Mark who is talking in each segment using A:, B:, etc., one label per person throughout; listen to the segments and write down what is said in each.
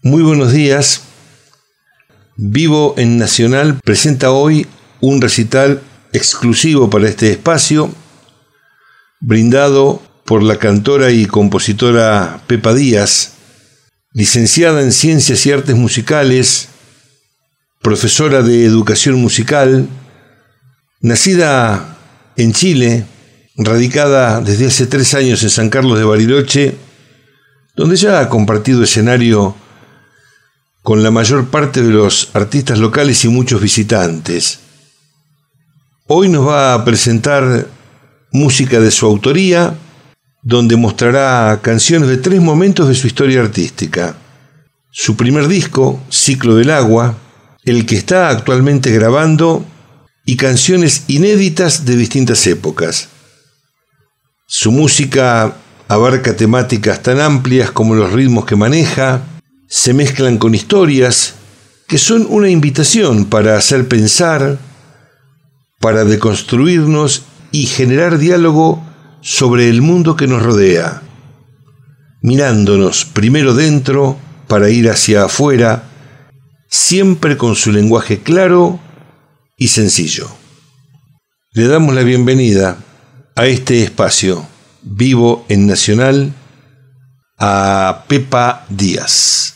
A: Muy buenos días. Vivo en Nacional presenta hoy un recital exclusivo para este espacio, brindado por la cantora y compositora Pepa Díaz, licenciada en Ciencias y Artes Musicales, profesora de Educación Musical, nacida en Chile, radicada desde hace 3 años en San Carlos de Bariloche, donde ya ha compartido escenario con la mayor parte de los artistas locales y muchos visitantes. Hoy nos va a presentar música de su autoría, donde mostrará canciones de 3 momentos de su historia artística. Su primer disco, Ciclo del Agua, el que está actualmente grabando, y canciones inéditas de distintas épocas. Su música abarca temáticas tan amplias como los ritmos que maneja, se mezclan con historias que son una invitación para hacer pensar, para deconstruirnos y generar diálogo sobre el mundo que nos rodea, mirándonos primero dentro para ir hacia afuera, siempre con su lenguaje claro y sencillo. Le damos la bienvenida a este espacio Vivo en Nacional a Pepa Díaz.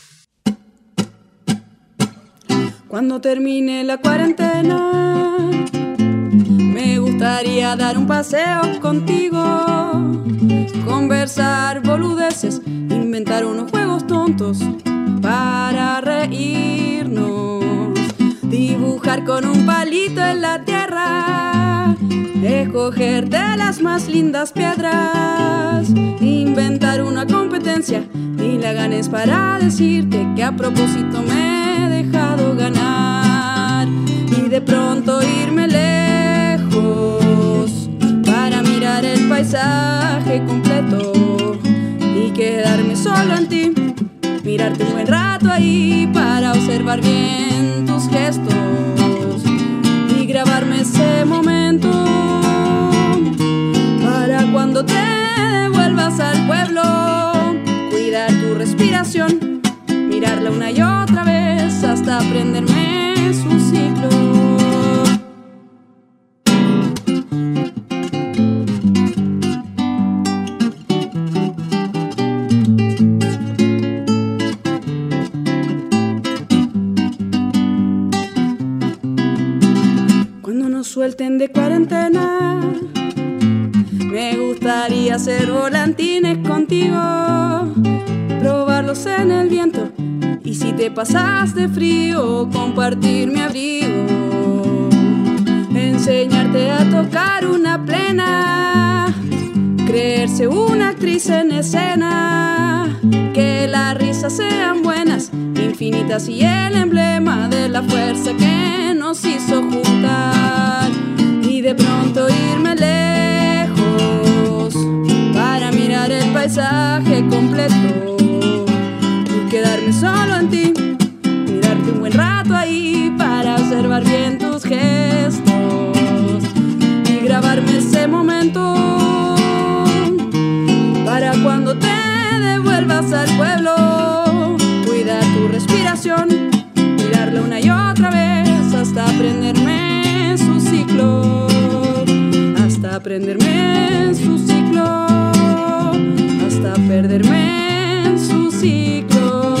B: Cuando termine la cuarentena, me gustaría dar un paseo contigo, conversar boludeces, inventar unos juegos tontos para reírnos, dibujar con un palito en la tierra, escoger de las más lindas piedras, inventar una competencia y la ganes para decirte que a propósito me he dejado ganar, y de pronto irme lejos para mirar el paisaje completo y quedarme solo en ti, mirarte un buen rato ahí para observar bien tus gestos y grabarme ese momento para cuando te devuelvas al pueblo, cuidar tu respiración, mirarla una y otra vez hasta aprenderme su ciclo. Cuando nos suelten de cuarentena, me gustaría hacer volantines contigo, probarlos en el viento, y si te pasas de frío, compartir mi abrigo, enseñarte a tocar una plena, creerse una actriz en escena, que las risas sean buenas, infinitas y el emblema de la fuerza que nos hizo juntar, y de pronto irme lejos para mirar el paisaje completo y quedarme solo en ti, mirarte un buen rato ahí para observar bien tus gestos y grabarme ese momento para cuando te devuelvas al pueblo, cuidar tu respiración, mirarla una y otra vez hasta aprenderme su ciclo, hasta aprenderme su ciclo, hasta perderme en su ciclo.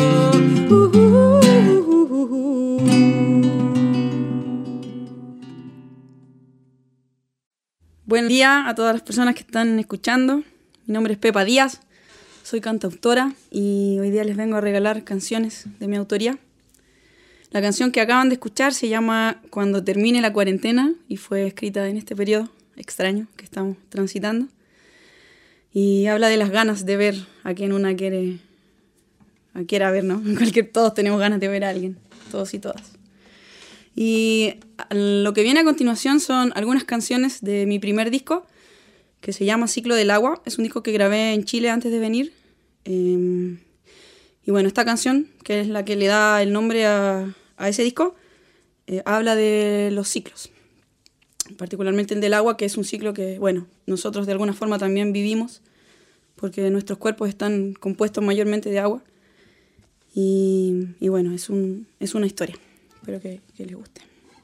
B: Buen día a todas las personas que están escuchando. Mi nombre es Pepa Díaz, soy cantautora y hoy día les vengo a regalar canciones de mi autoría. La canción que acaban de escuchar se llama Cuando termine la cuarentena y fue escrita en este periodo extraño que estamos transitando. Y habla de las ganas de ver a quien una quiera ver, ¿no? Todos tenemos ganas de ver a alguien, todos y todas. Y lo que viene a continuación son algunas canciones de mi primer disco, que se llama Ciclo del Agua. Es un disco que grabé en Chile antes de venir. Y bueno, esta canción, que es la que le da el nombre a ese disco, habla de los ciclos. Particularmente el del agua, que es un ciclo que, bueno, nosotros de alguna forma también vivimos, porque nuestros cuerpos están compuestos mayormente de agua. Y Y bueno, es una historia. Espero que les guste.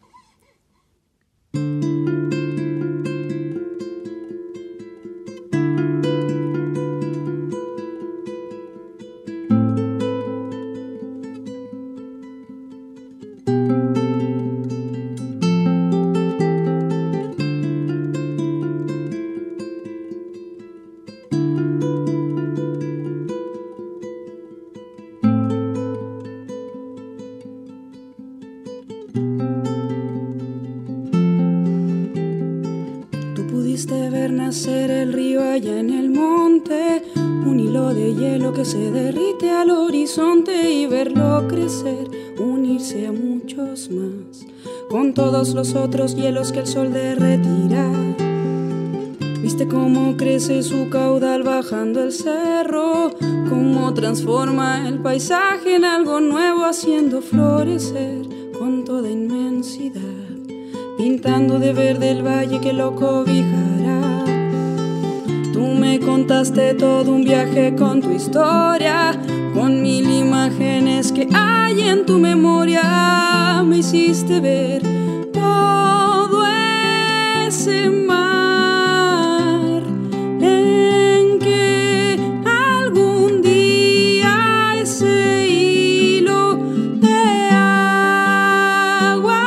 C: Nacer el río allá en el monte, un hilo de hielo que se derrite al horizonte y verlo crecer, unirse a muchos más, con todos los otros hielos que el sol derretirá. Viste cómo crece su caudal bajando el cerro, cómo transforma el paisaje en algo nuevo, haciendo florecer con toda inmensidad, pintando de verde el valle que lo cobijará. Tú me contaste todo un viaje con tu historia, con 1000 imágenes que hay en tu memoria. Me hiciste ver todo ese mar en que algún día ese hilo de agua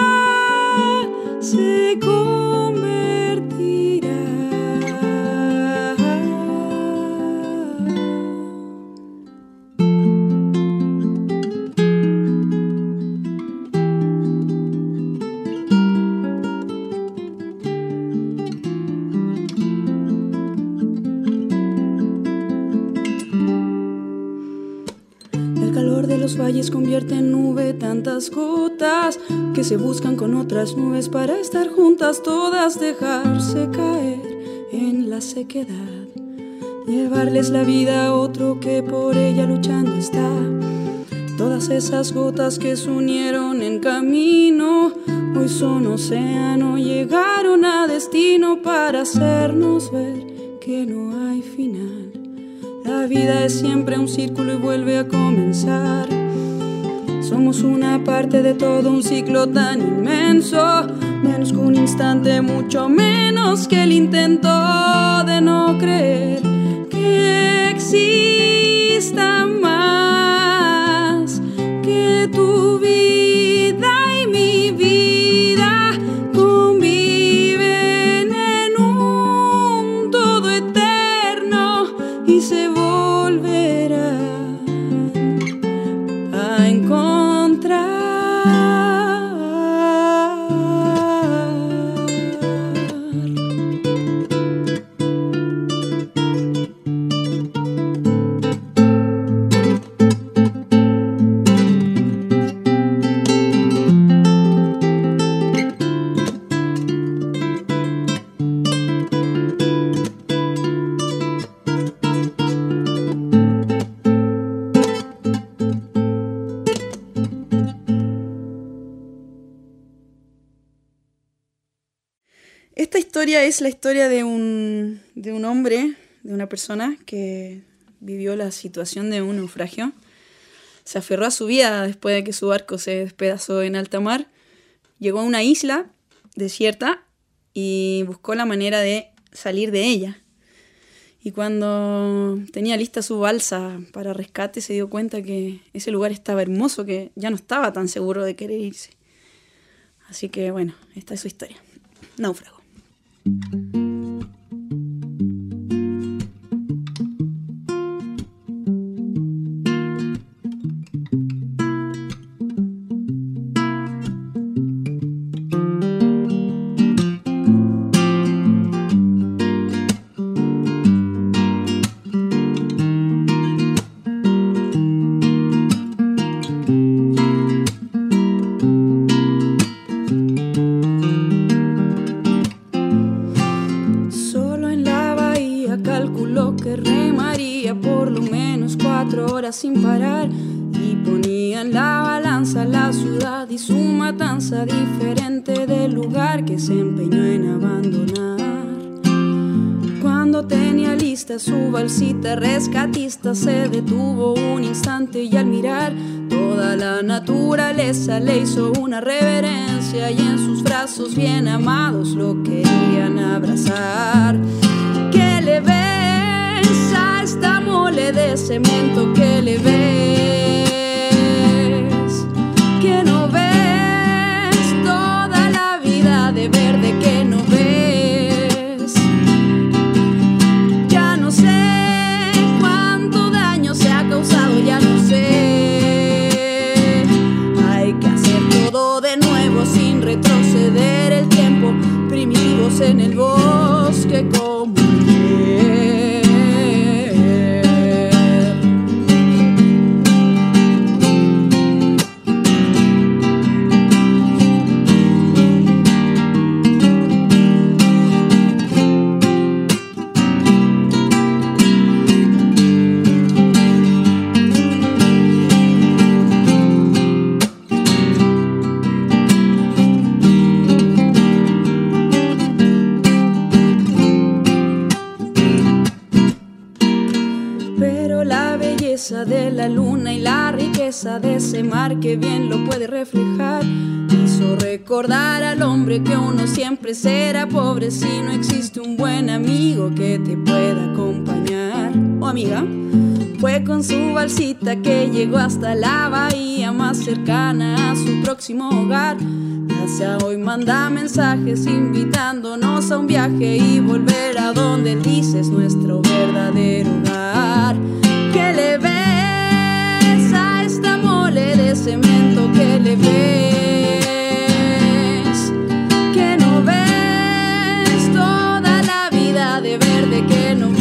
C: se convertirá. Los valles convierte en nube tantas gotas que se buscan con otras nubes para estar juntas todas, dejarse caer en la sequedad, llevarles la vida a otro que por ella luchando está. Todas esas gotas que se unieron en camino hoy son océano, llegaron a destino para hacernos ver que no hay final. La vida es siempre un círculo y vuelve a comenzar. Somos una parte de todo un ciclo tan inmenso, menos que un instante, mucho menos que el intento de no creer que exista más que tu vida y mi vida conviven en un todo eterno y se volverán a encontrar.
B: Esta historia es la historia de un hombre, de una persona que vivió la situación de un naufragio. Se aferró a su vida después de que su barco se despedazó en alta mar. Llegó a una isla desierta y buscó la manera de salir de ella. Y cuando tenía lista su balsa para rescate, se dio cuenta que ese lugar estaba hermoso, que ya no estaba tan seguro de querer irse. Así que bueno, esta es su historia. Náufrago.
C: Sin parar y ponía en la balanza la ciudad y su matanza, diferente del lugar que se empeñó en abandonar. Cuando tenía lista su balsita rescatista, se detuvo un instante y al mirar toda la naturaleza le hizo una reverencia y en sus brazos bien amados lo querían abrazar. ¿Qué le ves a esta mole de cemento? ¿Qué le ves? ¿Que no ves toda la vida de verde que no ves? Ya no sé cuánto daño se ha causado, ya no sé. Hay que hacer todo de nuevo sin retroceder el tiempo, primitivos en el bosque como ayer. De la luna y la riqueza de ese mar que bien lo puede reflejar, hizo recordar al hombre que uno siempre será pobre si no existe un buen amigo que te pueda acompañar. O amiga, fue con su balsita que llegó hasta la bahía más cercana a su próximo hogar. Hacia hoy manda mensajes invitándonos a un viaje y volver a donde él dice es nuestro verdadero hogar. ¿Qué le ves a esta mole de cemento? ¿Qué le ves? ¿Que no ves toda la vida de verde que no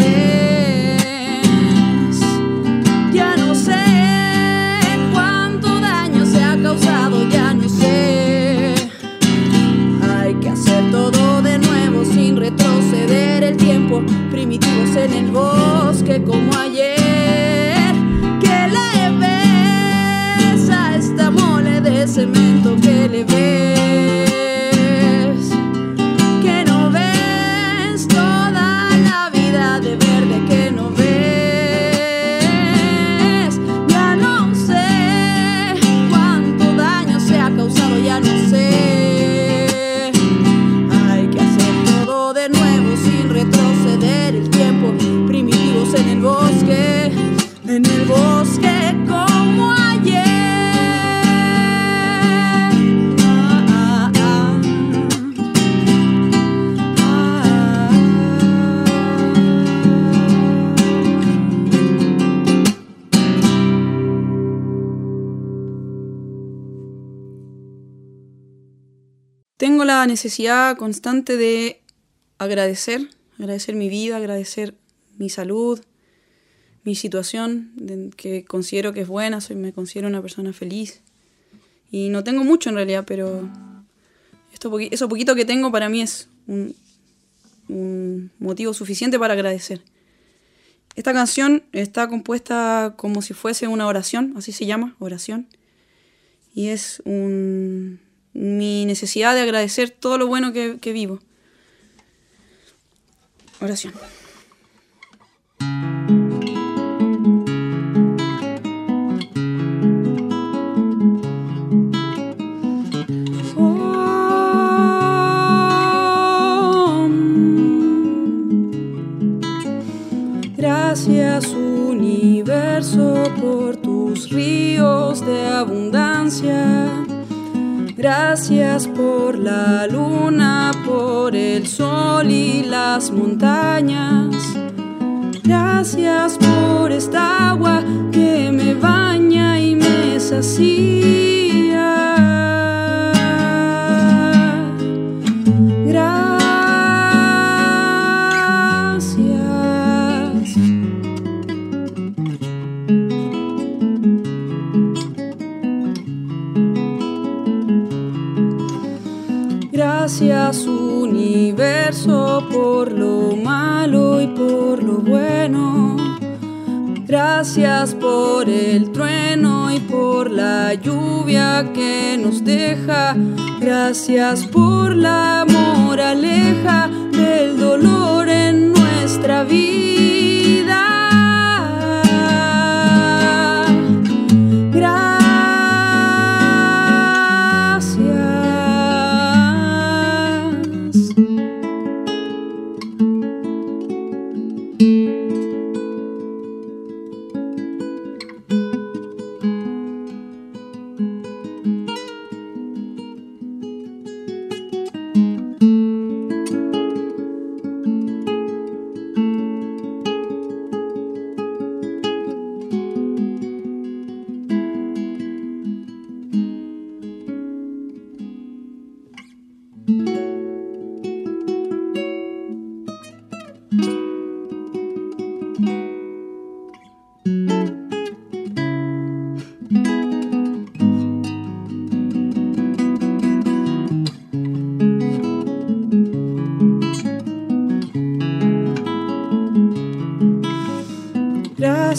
C: ves? Ya no sé cuánto daño se ha causado, ya no sé. Hay que hacer todo de nuevo sin retroceder el tiempo, primitivos en el bosque como ayer. De cemento que le ves, que no ves toda la vida de verde que no ves. Ya no sé cuánto daño se ha causado, ya no sé. Hay que hacer todo de nuevo sin retroceder el tiempo, primitivos en el bosque como ayer.
B: Tengo la necesidad constante de agradecer mi vida, agradecer mi salud, mi situación, que considero que es buena, me considero una persona feliz. Y no tengo mucho en realidad, pero eso poquito que tengo para mí es un motivo suficiente para agradecer. Esta canción está compuesta como si fuese una oración, así se llama, oración. Y es mi necesidad de agradecer todo lo bueno que vivo. Oración.
C: Gracias universo por tus ríos de abundancia. Gracias por la luna, por el sol y las montañas. Gracias por esta agua que me baña y me sacía. Gracias universo por lo malo y por lo bueno. Gracias por el trueno y por la lluvia que nos deja. Gracias por la moraleja del dolor en nuestra vida. Gracias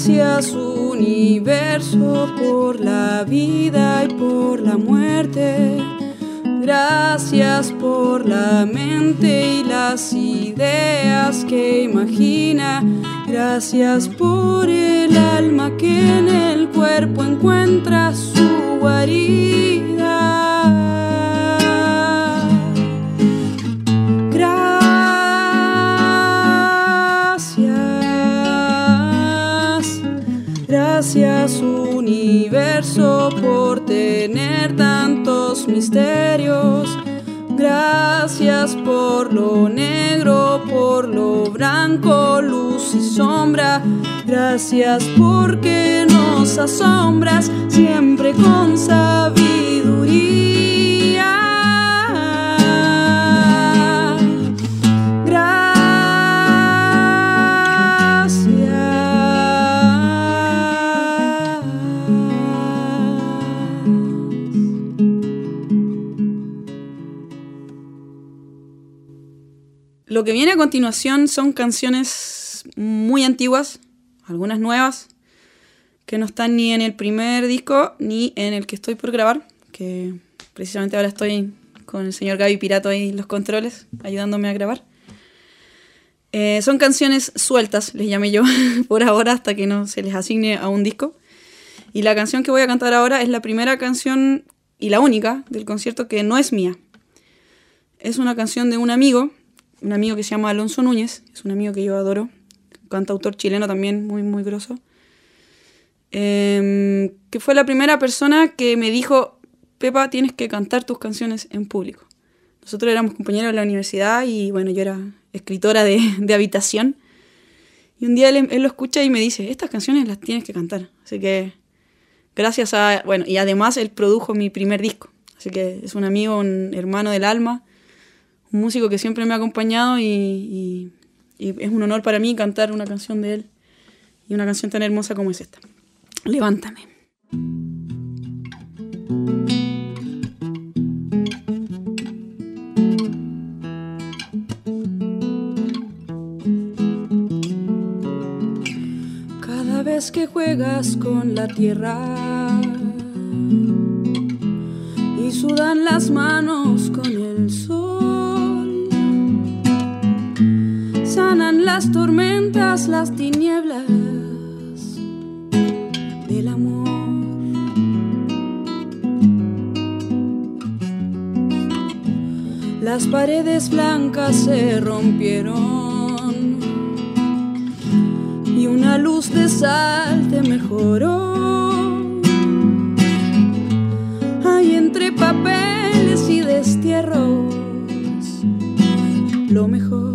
C: Gracias universo por la vida y por la muerte. Gracias por la mente y las ideas que imagina. Gracias por el alma que en el cuerpo encuentra su guarida. Gracias universo por tener tantos misterios. Gracias por lo negro, por lo blanco, luz y sombra. Gracias porque nos asombras siempre con sabiduría.
B: Lo que viene a continuación son canciones muy antiguas, algunas nuevas, que no están ni en el primer disco ni en el que estoy por grabar, que precisamente ahora estoy con el señor Gaby Pirato ahí en los controles, ayudándome a grabar. Son canciones sueltas, les llamé yo, por ahora, hasta que no se les asigne a un disco. Y la canción que voy a cantar ahora es la primera canción y la única del concierto que no es mía. Es una canción de un amigo que se llama Alonso Núñez, es un amigo que yo adoro, cantautor chileno también, muy, muy grosso, que fue la primera persona que me dijo: Pepa, tienes que cantar tus canciones en público. Nosotros éramos compañeros de la universidad y bueno, yo era escritora de habitación, y un día él lo escucha y me dice: estas canciones las tienes que cantar. Así que gracias a, bueno, y además él produjo mi primer disco, así que es un amigo, un hermano del alma, un músico que siempre me ha acompañado y es un honor para mí cantar una canción de él y una canción tan hermosa como es esta. Levántame.
C: Cada vez que juegas con la tierra y sudan las manos con el sol, sanan las tormentas, las tinieblas del amor. Las paredes blancas se rompieron y una luz de sal te mejoró. Hay entre papeles y destierros lo mejor.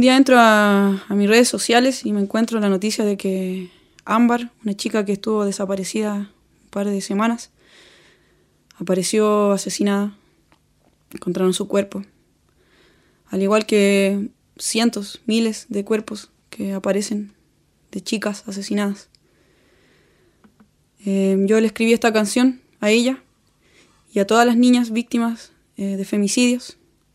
B: día entro a mis redes sociales y me encuentro la noticia de que Ámbar, una chica que estuvo desaparecida un par de semanas, apareció asesinada. Encontraron su cuerpo. Al igual que cientos, miles de cuerpos que aparecen de chicas asesinadas. Yo le escribí esta canción a ella y a todas las niñas víctimas de femicidios,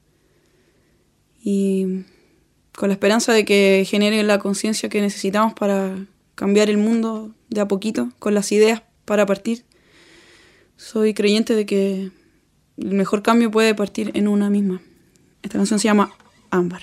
B: y con la esperanza de que genere la conciencia que necesitamos para cambiar el mundo de a poquito, con las ideas para partir. Soy creyente de que el mejor cambio puede partir en una misma. Esta canción se llama Ámbar.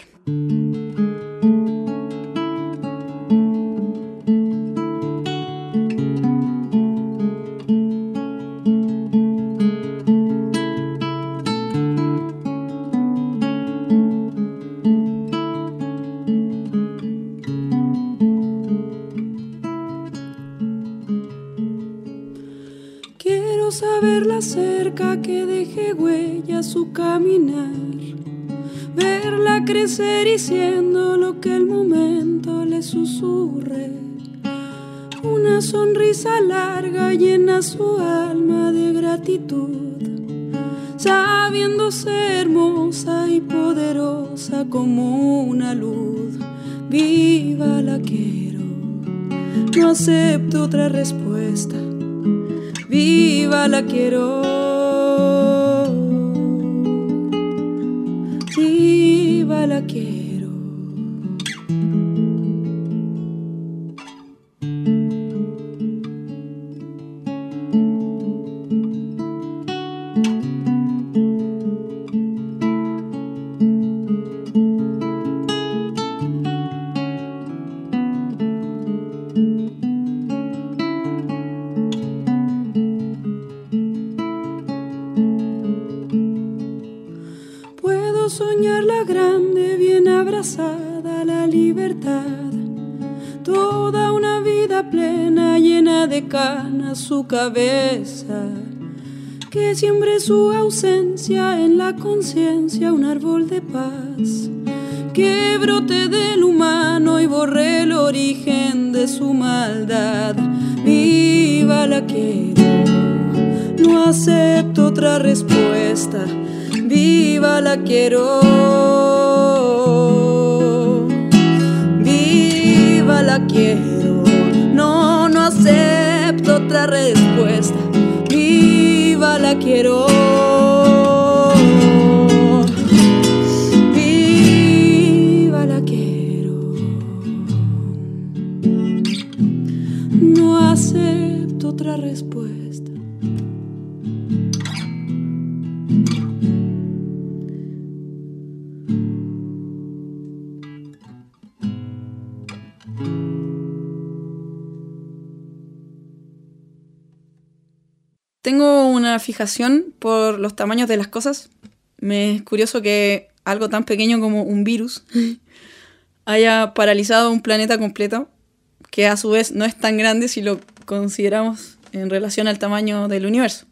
C: Saberla cerca, que deje huella su caminar, verla crecer y siendo lo que el momento le susurre. Una sonrisa larga llena su alma de gratitud, sabiéndose hermosa y poderosa como una luz. Viva la quiero, no acepto otra respuesta. Viva la quiero, viva la quiero. Soñarla grande, bien abrazada, la libertad. Toda una vida plena, llena de canas su cabeza. Que siembre su ausencia en la conciencia un árbol de paz. Que brote del humano y borre el origen de su maldad. Viva la quiero, no acepto otra respuesta. Viva la quiero, viva la quiero, no acepto otra respuesta. Viva la quiero, viva la quiero, no acepto otra respuesta.
B: Tengo una fijación por los tamaños de las cosas. Me es curioso que algo tan pequeño como un virus haya paralizado un planeta completo, que a su vez no es tan grande si lo consideramos en relación al tamaño del universo.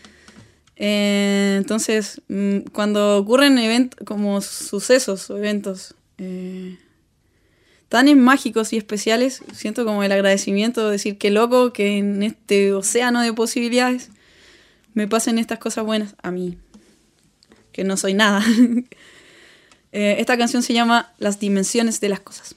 B: Entonces, cuando ocurren eventos como sucesos o eventos tan mágicos y especiales, siento como el agradecimiento de decir qué loco que en este océano de posibilidades me pasen estas cosas buenas a mí, que no soy nada. Esta canción se llama Las dimensiones de las cosas.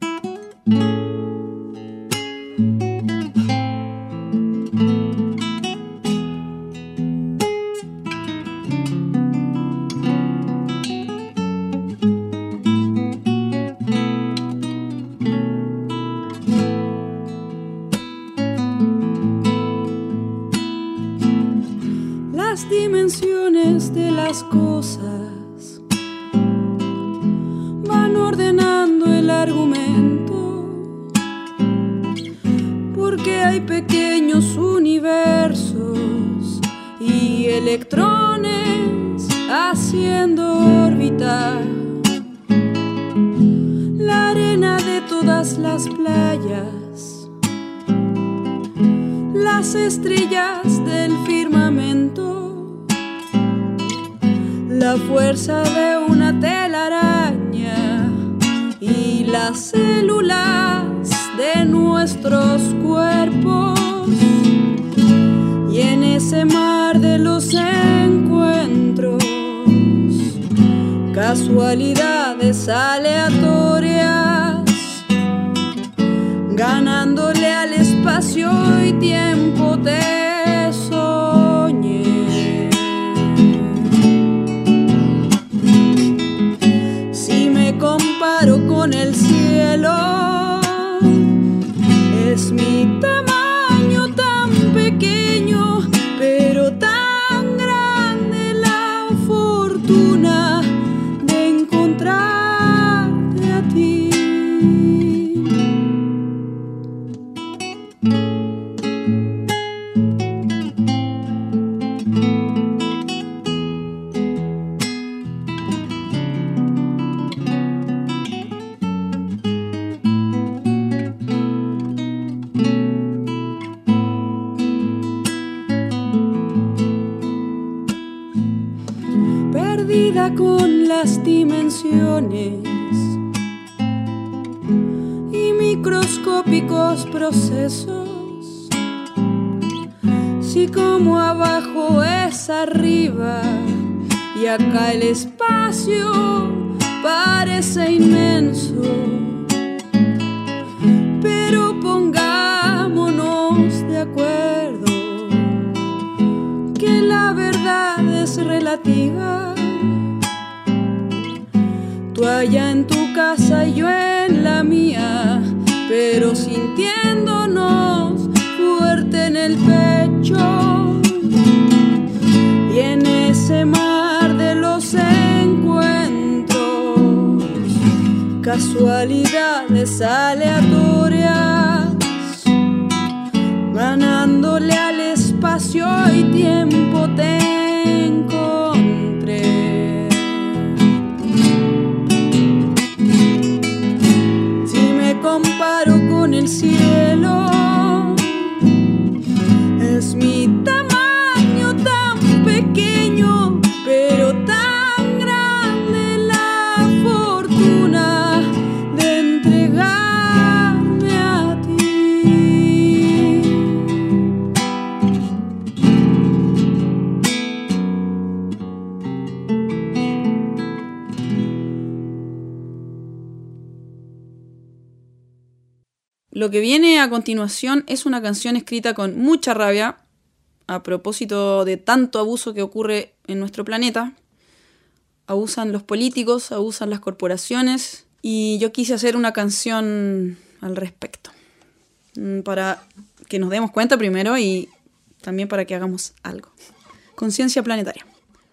C: Las dimensiones de las cosas van ordenando el argumento, porque hay pequeños universos y electrones haciendo orbitar la arena de todas las playas, las estrellas del firmamento, la fuerza de una telaraña y las células de nuestros cuerpos, y en ese mar de los encuentros, casualidades aleatorias, ganándole al espacio y tiempo te soñé. Si me comparo con el cielo, es mi tamaño tan pequeño, pero tan grande la fortuna de encontrarte a ti. Perdida con las dimensiones y microscópicos procesos, si como abajo es arriba y acá el espacio parece inmenso, pero pongámonos de acuerdo que la verdad es relativa. Tú allá en tu casa y yo en la mía, pero sintiéndonos fuerte en el pecho. Y en ese mar de los encuentros, casualidades aleatorias, ganándole al espacio y tiempo te encontré. Si me comparo con el cielo, es mi tamaño tan pequeño, pero tan grande la fortuna de entregarme a ti.
B: Lo que viene a continuación es una canción escrita con mucha rabia a propósito de tanto abuso que ocurre en nuestro planeta. Abusan los políticos, abusan las corporaciones, y yo quise hacer una canción al respecto para que nos demos cuenta primero y también para que hagamos algo. Conciencia planetaria.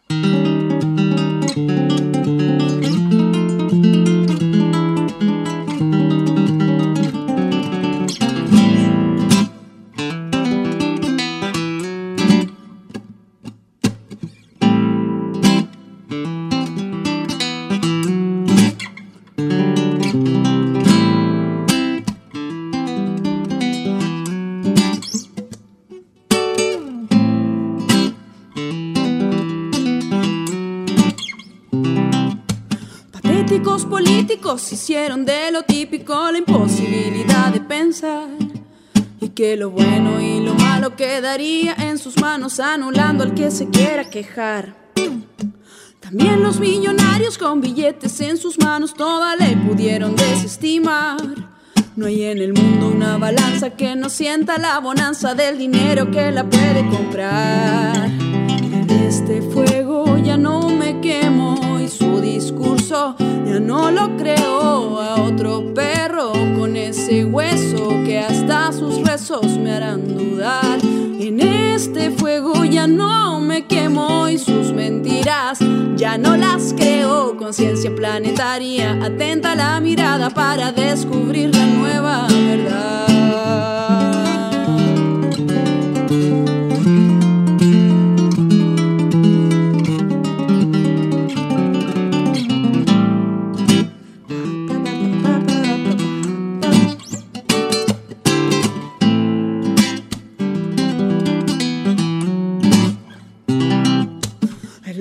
B: Patéticos políticos hicieron de lo típico la imposibilidad de pensar, y que lo bueno y lo malo quedaría en sus manos, anulando al que se quiera quejar. También los millonarios con billetes en sus manos toda ley pudieron desestimar. No hay en el mundo una balanza que no sienta la bonanza del dinero que la puede comprar. En este fuego ya no me quemo y su discurso ya no lo creo. A otro perro con ese hueso que hasta sus rezos me harán dudar. En este fuego ya no me quemo y sus mentiras ya no las creo. Conciencia planetaria, atenta la mirada para descubrir la nueva verdad.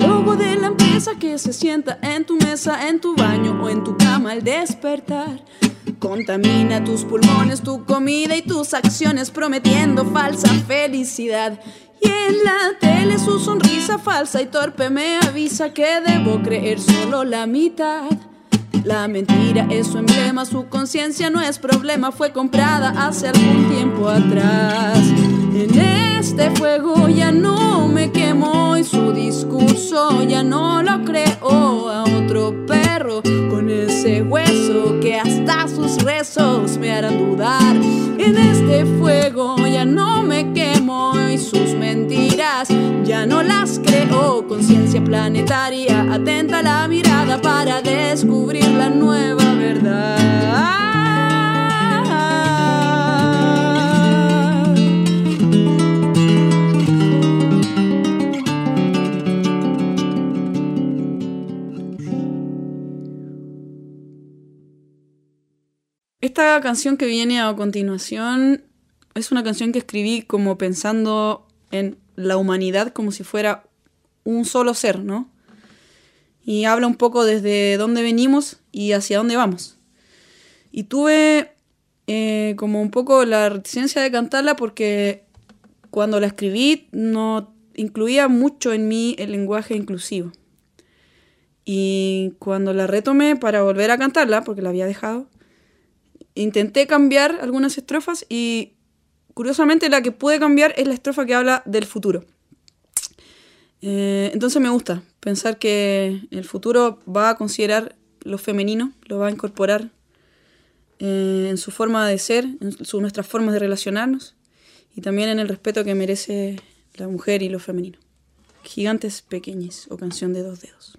B: Que se sienta en tu mesa, en tu baño o en tu cama al despertar.
C: Contamina tus pulmones, tu comida y tus acciones, prometiendo falsa felicidad. Y en la tele su sonrisa falsa y torpe me avisa que debo creer solo la mitad. La mentira es su emblema, su conciencia no es problema, fue comprada hace algún tiempo atrás. En este fuego ya no me quemo y su discurso ya no lo creo. A otro perro con ese hueso que hasta sus rezos me harán dudar. En este fuego ya no me quemo y sus mentiras ya no las creo. Conciencia planetaria, atenta la mirada para descubrir la nueva verdad.
B: Esta canción que viene a continuación es una canción que escribí como pensando en la humanidad como si fuera un solo ser, ¿no? Y habla un poco desde dónde venimos y hacia dónde vamos. Y tuve como un poco la reticencia de cantarla porque cuando la escribí no incluía mucho en mí el lenguaje inclusivo. Y cuando la retomé para volver a cantarla, porque la había dejado, intenté cambiar algunas estrofas y curiosamente la que pude cambiar es la estrofa que habla del futuro. Entonces me gusta pensar que el futuro va a considerar lo femenino, lo va a incorporar en su forma de ser, en nuestras formas de relacionarnos y también en el respeto que merece la mujer y lo femenino. Gigantes pequeñes o canción de 2 dedos.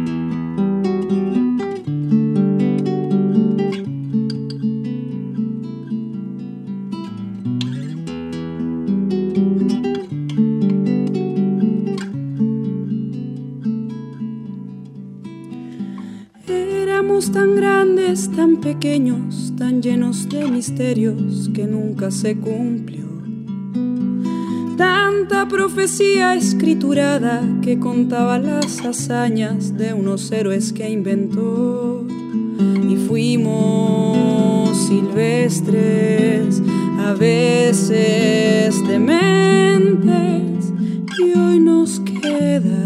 C: Tan grandes, tan pequeños, tan llenos de misterios que nunca se cumplió. Tanta profecía escriturada que contaba las hazañas de unos héroes que inventó. Y fuimos silvestres, a veces dementes, y hoy nos queda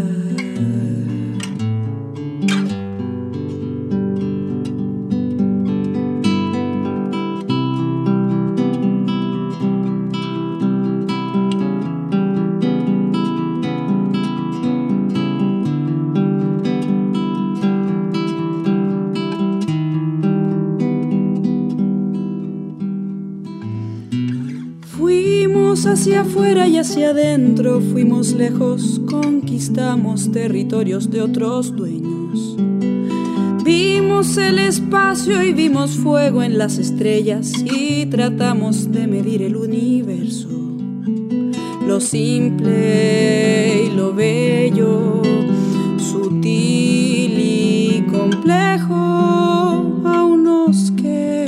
C: hacia afuera y hacia adentro, fuimos lejos, conquistamos territorios de otros dueños. Vimos el espacio y vimos fuego en las estrellas y tratamos de medir el universo. Lo simple y lo bello, sutil y complejo, aún nos queda.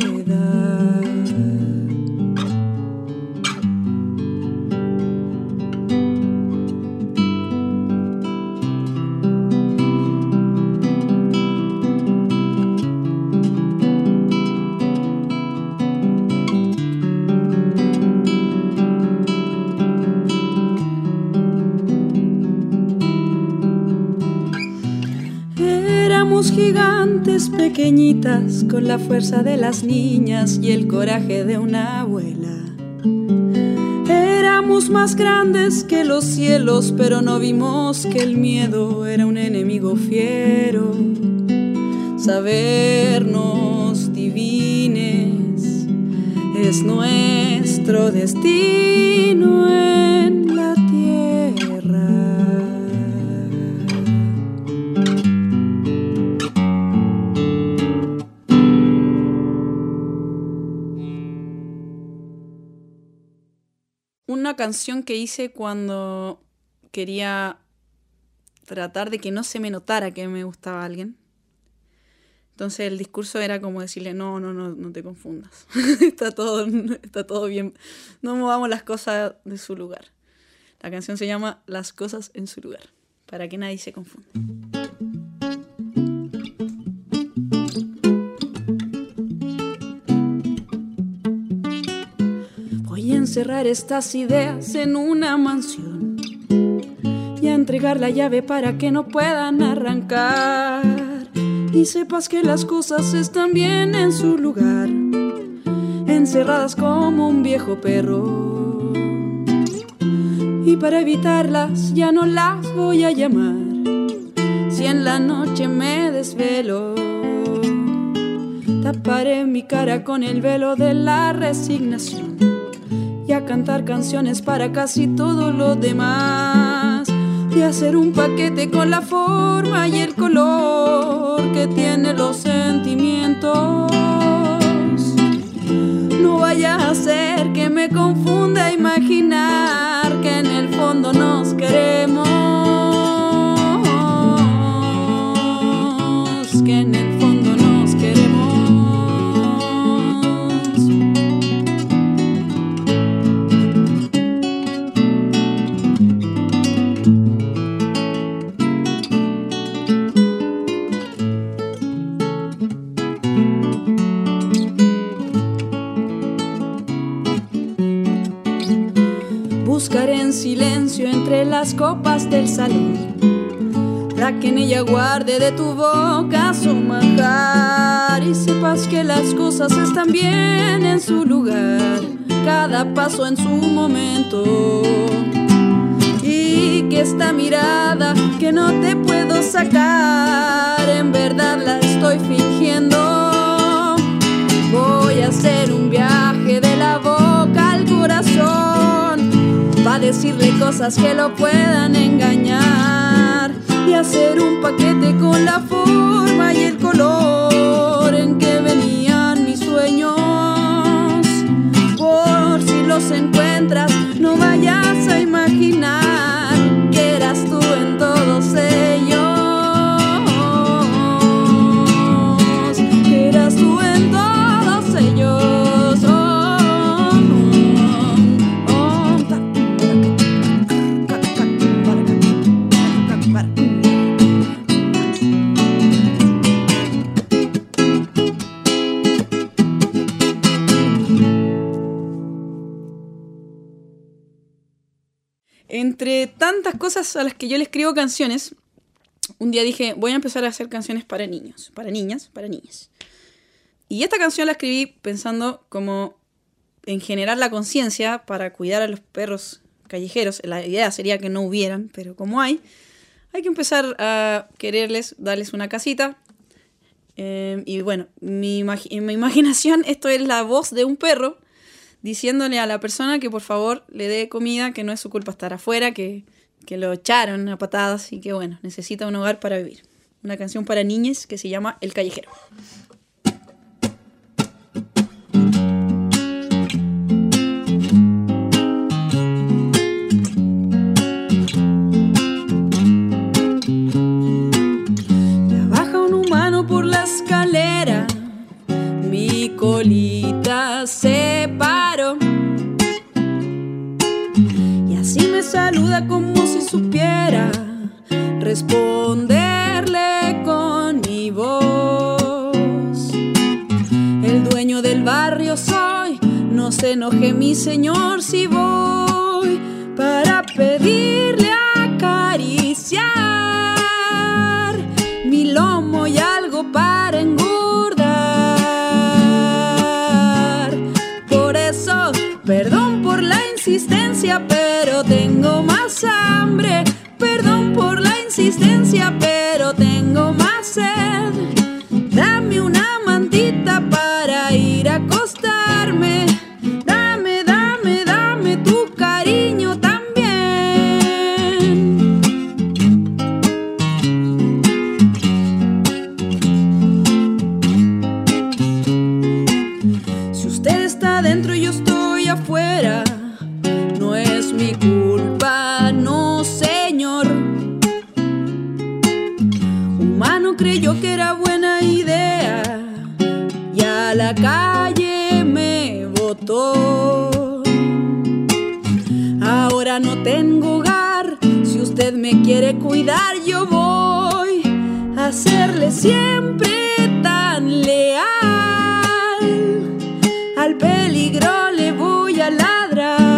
C: Gigantes pequeñitas con la fuerza de las niñas y el coraje de una abuela. Éramos más grandes que los cielos, pero no vimos que el miedo era un enemigo fiero. Sabernos divines es nuestro destino en la tierra.
B: Una canción que hice cuando quería tratar de que no se me notara que me gustaba alguien. Entonces el discurso era como decirle, no te confundas. está todo bien. No movamos las cosas de su lugar. La canción se llama Las cosas en su lugar, para que nadie se confunda.
C: encerrar estas ideas en una mansión y a entregar la llave para que no puedan arrancar. Y sepas que las cosas están bien en su lugar, encerradas como un viejo perro. Y para evitarlas ya no las voy a llamar si en la noche me desvelo. Taparé mi cara con el velo de la resignación y a cantar canciones para casi todo lo demás, y hacer un paquete con la forma y el color que tienen los sentimientos. No vaya a ser que me confunda imaginar que en el fondo nos queremos, que en el fondo nos queremos. Buscaré en silencio entre las copas del salón la que en ella guarde de tu boca su manjar. Y sepas que las cosas están bien en su lugar, cada paso en su momento. Y que esta mirada que no te puedo sacar, en verdad la estoy fingiendo. Voy a hacer un viaje de la boca al corazón, va a decirle cosas que lo puedan engañar, y hacer un paquete con la forma y el color en que venían mis sueños. Por si los encuentras, no vayas a imaginar que eras tú en todos ellos, que eras tú en todos ellos.
B: Entre tantas cosas a las que yo le escribo canciones, un día dije, voy a empezar a hacer canciones para niños, para niñas, para niñas. Y esta canción la escribí pensando como en generar la conciencia para cuidar a los perros callejeros. La idea sería que no hubieran, pero como hay que empezar a quererles, darles una casita. Y bueno, en mi imaginación esto es la voz de un perro diciéndole a la persona que por favor le dé comida, que no es su culpa estar afuera, que lo echaron a patadas y que bueno, necesita un hogar para vivir. Una canción para niñas que se llama El Callejero.
C: Ya baja un humano por la escalera, mi colita se paró y así me saluda como si supiera responderle con mi voz. El dueño del barrio soy, no se enoje mi señor si voy para pedirle acariciar mi lomo y algo para engordar. Por eso, perdón por la insistencia, pero tengo más hambre. Perdón por la insistencia, pero tengo más sed. Dame una mantita para ir a acostarme. Dame, dame, dame tu cariño también. Si usted está dentro y yo estoy afuera, no es mi culpa, no señor. Humano creyó que era buena idea y a la calle me botó. Ahora no tengo hogar, si usted me quiere cuidar yo voy a serle siempre tan leal. Al peligro le voy a ladrar.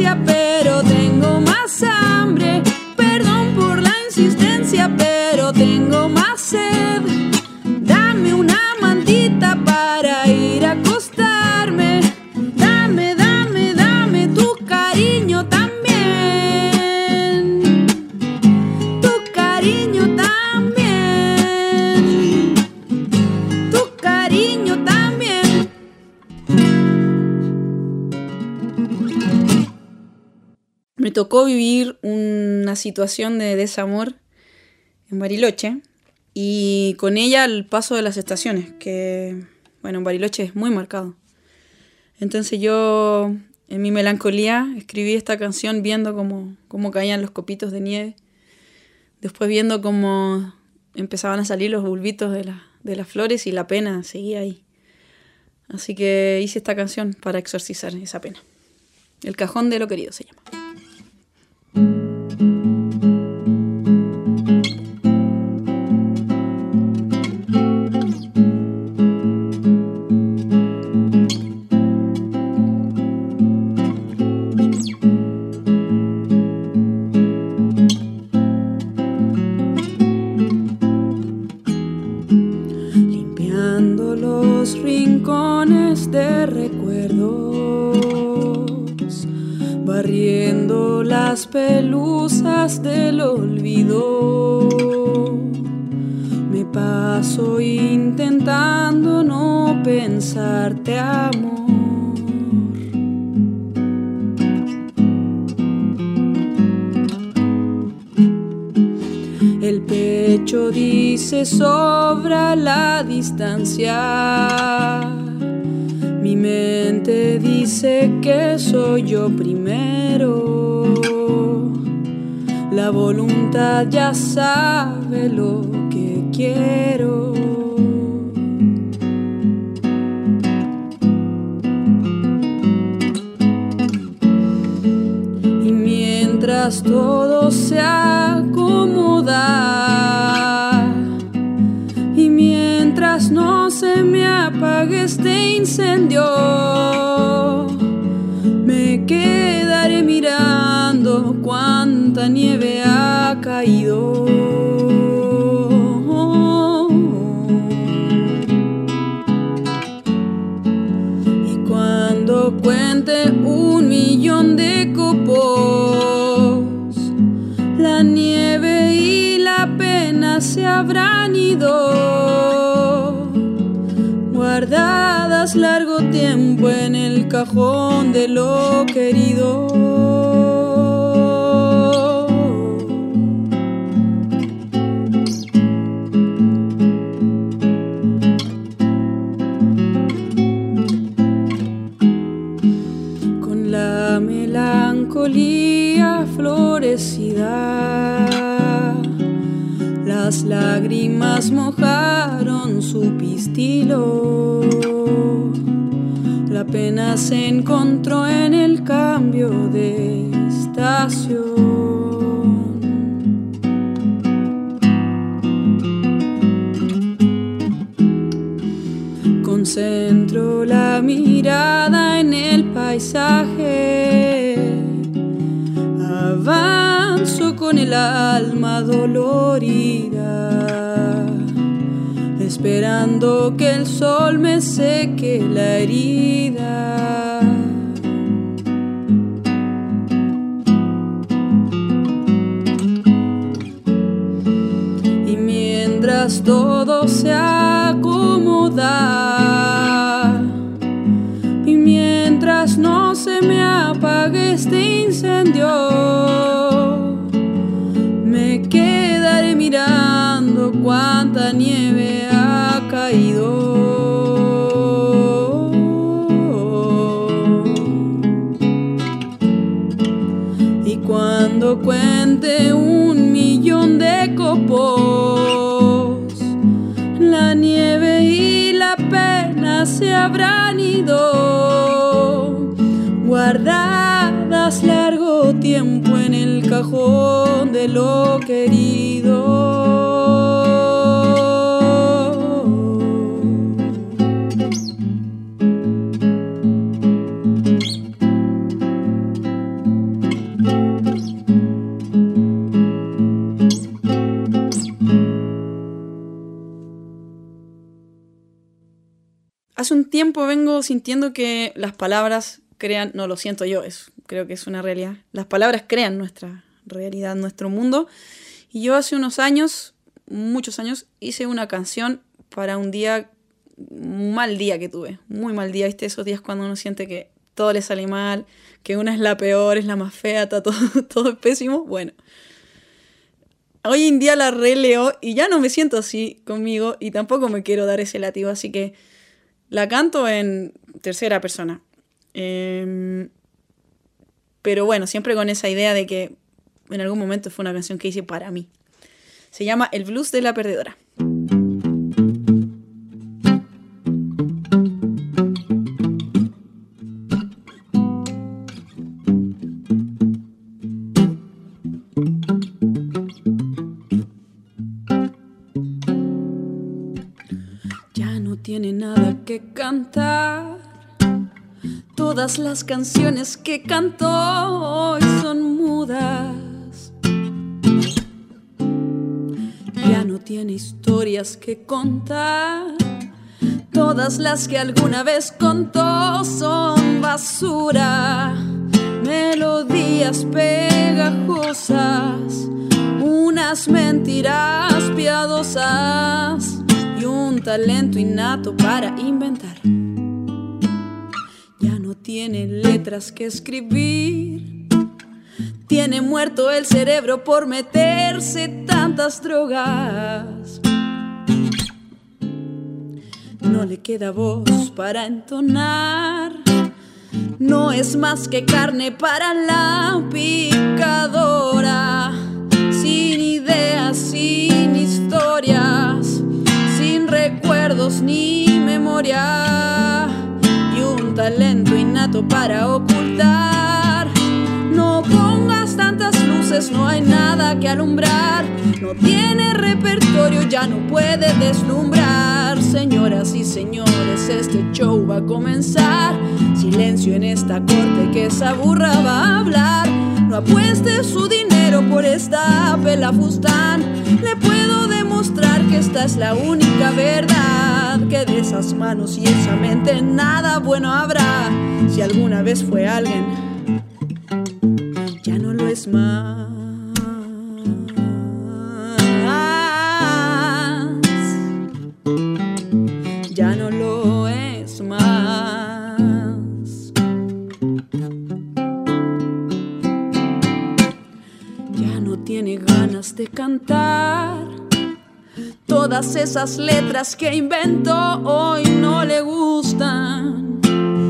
C: paciencia, pero tengo más hambre. Perdón por la insistencia, pero tengo más sed. Dame una mantita para ir a acostarme. Dame, dame, dame tu cariño también. Tu cariño también. Tu cariño también. Me tocó vivir una situación de desamor en Bariloche y con ella el paso de las estaciones, que bueno, en Bariloche es muy marcado. Entonces yo, en mi melancolía, escribí esta canción viendo cómo caían los copitos de nieve, después viendo cómo empezaban a salir los bulbitos de las flores y la pena seguía ahí. Así que hice esta canción para exorcizar esa pena. El cajón de lo querido se llama. Limpiando los rincones de recuerdos, barriendo las pelusas del olvido, me paso intentando no pensarte, amor. El pecho dice sobra la distancia. Mi mente dice que soy yo primero. La voluntad ya sabe lo que quiero. Y mientras todo se acomoda, y mientras no se me apague este incendio, me quedaré mirando cuánta nieve ha caído. Y cuando cuente 1.000.000 de copos, la nieve y la pena se habrán ido, guardadas largo tiempo en el cajón de lo querido. Con la melancolía florecida, las lágrimas mojaron su pistilo. La pena se encontró en el cambio de estación. Concentro la mirada en el paisaje, avanzo con el alma dolorida, esperando que el sol me seque la herida. Y mientras todo se acomoda, y mientras no se me apague este incendio, me quedaré mirando cuánta nieve ha caído. Y cuando cuente 1.000.000 de copos, la nieve y la pena se habrán ido, guardadas largo tiempo en el cajón de lo querido.
B: hace un tiempo vengo sintiendo que las palabras crean, no lo siento yo, creo que es una realidad. Las palabras crean nuestra realidad, nuestro mundo. Y yo hace unos años, muchos años, hice una canción para un mal día que tuve. Muy mal día, ¿viste? Esos días cuando uno siente que todo le sale mal, que una es la peor, es la más fea, está todo es pésimo. Bueno, hoy en día la releo y ya no me siento así conmigo y tampoco me quiero dar ese látigo, así que la canto en tercera persona. Pero bueno, siempre con esa idea de que en algún momento fue una canción que hice para mí. Se llama El Blues de la Perdedora.
C: Ya no tiene nada que cantar. Todas las canciones que cantó hoy son mudas. Ya no tiene historias que contar. Todas las que alguna vez contó son basura. Melodías pegajosas, unas mentiras piadosas y un talento innato para inventar. Ya no tiene letras que escribir. Tiene muerto el cerebro por meterse tantas drogas. No le queda voz para entonar. No es más que carne para la picadora. Sin ideas, sin historias, sin recuerdos ni memoria. Y un talento innato para ocultar. No pongas tantas luces, no hay nada que alumbrar. No tiene repertorio, ya no puede deslumbrar. Señoras y señores, este show va a comenzar. Silencio en esta corte que esa burra va a hablar. No apueste su dinero por esta pelafustán. Le puedo demostrar que esta es la única verdad. Que de esas manos y esa mente nada bueno habrá. Si alguna vez fue alguien, ya no lo es más. Ya no lo es más. Ya no tiene ganas de cantar. Todas esas letras que inventó hoy no le gustan.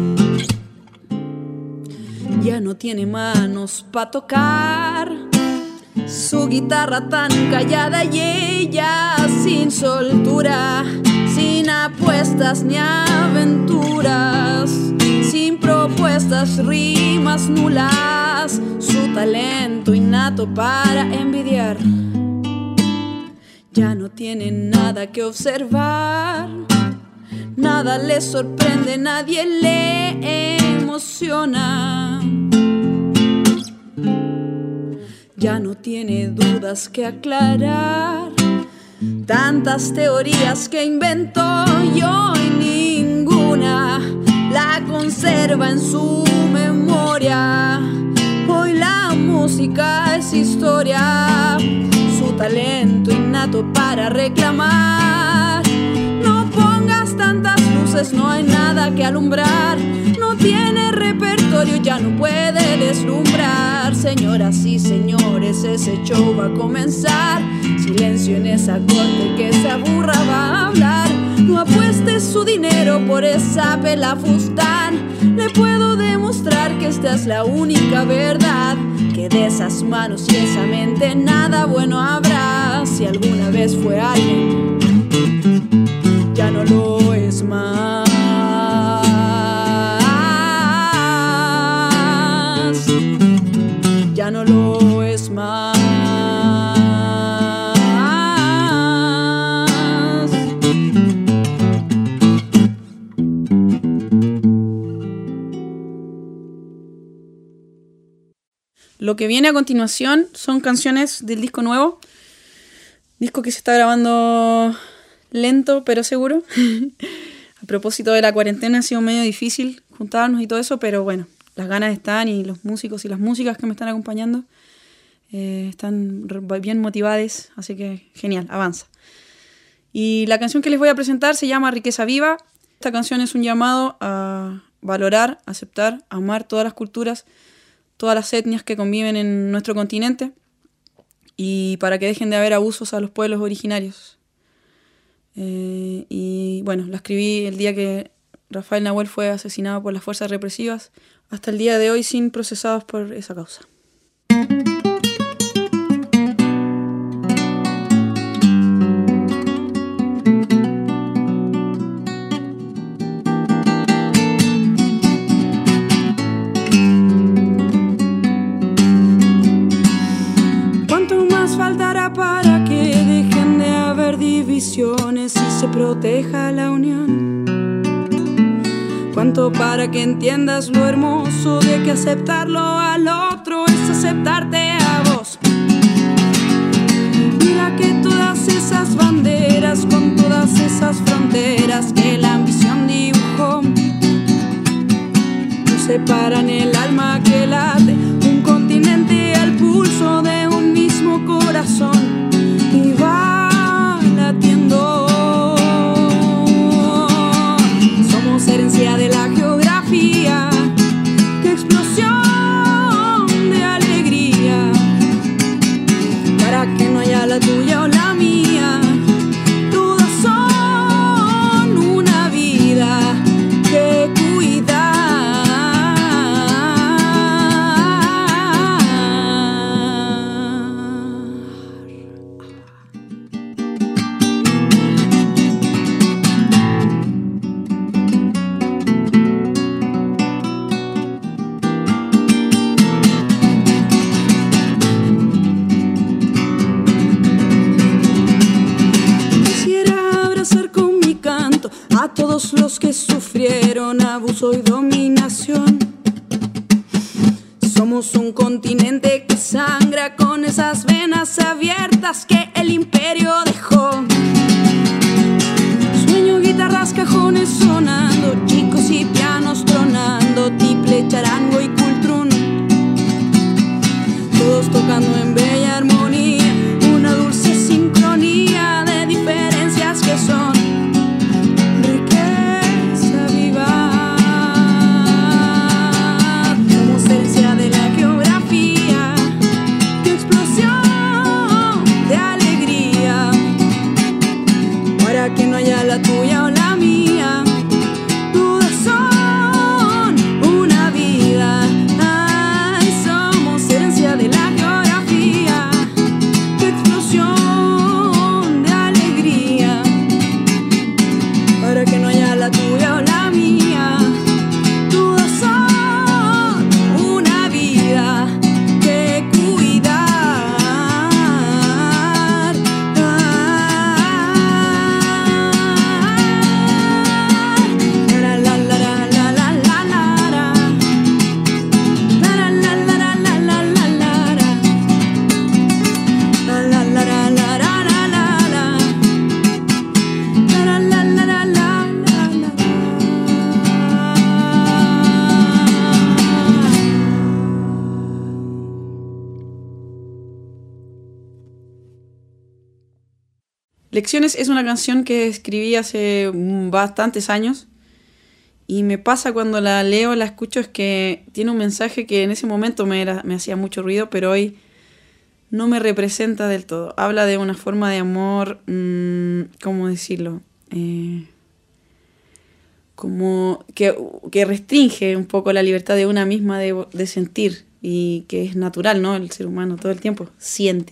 C: Ya no tiene manos pa' tocar su guitarra tan callada y ella sin soltura, sin apuestas ni aventuras, sin propuestas, rimas nulas, su talento innato para envidiar. Ya no tiene nada que observar, nada le sorprende, nadie le emociona. Ya no tiene dudas que aclarar, tantas teorías que inventó y hoy ninguna la conserva en su memoria. Hoy la música es historia, su talento innato para reclamar. No pongas tantas luces, no hay nada que alumbrar. No tiene repertorio, ya no puede deslumbrar. Señoras y señores, ese show va a comenzar. Silencio en esa corte que esa burra va a hablar. No apueste su dinero por esa pelafustán. Le puedo demostrar que esta es la única verdad. Que de esas manos y esa mente nada bueno habrá. Si alguna vez fue alguien, ya no lo es más. Ya no lo es más.
B: Lo que viene a continuación son canciones del disco nuevo. Disco que se está grabando lento pero seguro. propósito de la cuarentena ha sido medio difícil juntarnos y todo eso, pero bueno, las ganas están y los músicos y las músicas que me están acompañando están bien motivadas, así que genial, avanza. Y la canción que les voy a presentar se llama Riqueza Viva. Esta canción es un llamado a valorar, aceptar, amar todas las culturas, todas las etnias que conviven en nuestro continente y para que dejen de haber abusos a los pueblos originarios. Y bueno, la escribí el día que Rafael Nahuel fue asesinado por las fuerzas represivas, hasta el día de hoy sin procesados por esa causa.
C: Para que dejen de haber divisiones y se proteja la unión. Cuánto para que entiendas lo hermoso de que aceptarlo al otro es aceptarte a vos. Mira que todas esas banderas con todas esas fronteras que la ambición dibujó no separan el alma que late, un continente al pulso de un mismo corazón y va latiendo. Somos herencia de la geografía, qué explosión de alegría, para que no haya la tuya o la mía, todas son una vida que cuidar. A todos los que sufrieron abuso y dominación. Somos un continente que sangra con esas venas abiertas que el imperio dejó. Sueño guitarras, cajones sonando, chicos y pianos tronando, tiple, charango y cultrún, todos tocando en bella armonía, una dulce sincronía de diferencias que son que no haya la tuya o la mía, todas son una vida. Ay, somos herencia de la geografía, qué explosión de alegría, para que no haya la tuya o la mía, todas son una vida que cuidar.
B: Lecciones es una canción que escribí hace bastantes años y me pasa cuando la leo, la escucho, es que tiene un mensaje que en ese momento me hacía mucho ruido, pero hoy no me representa del todo. Habla de una forma de amor, ¿cómo decirlo? Como que restringe un poco la libertad de una misma de sentir, y que es natural, ¿no? El ser humano todo el tiempo siente.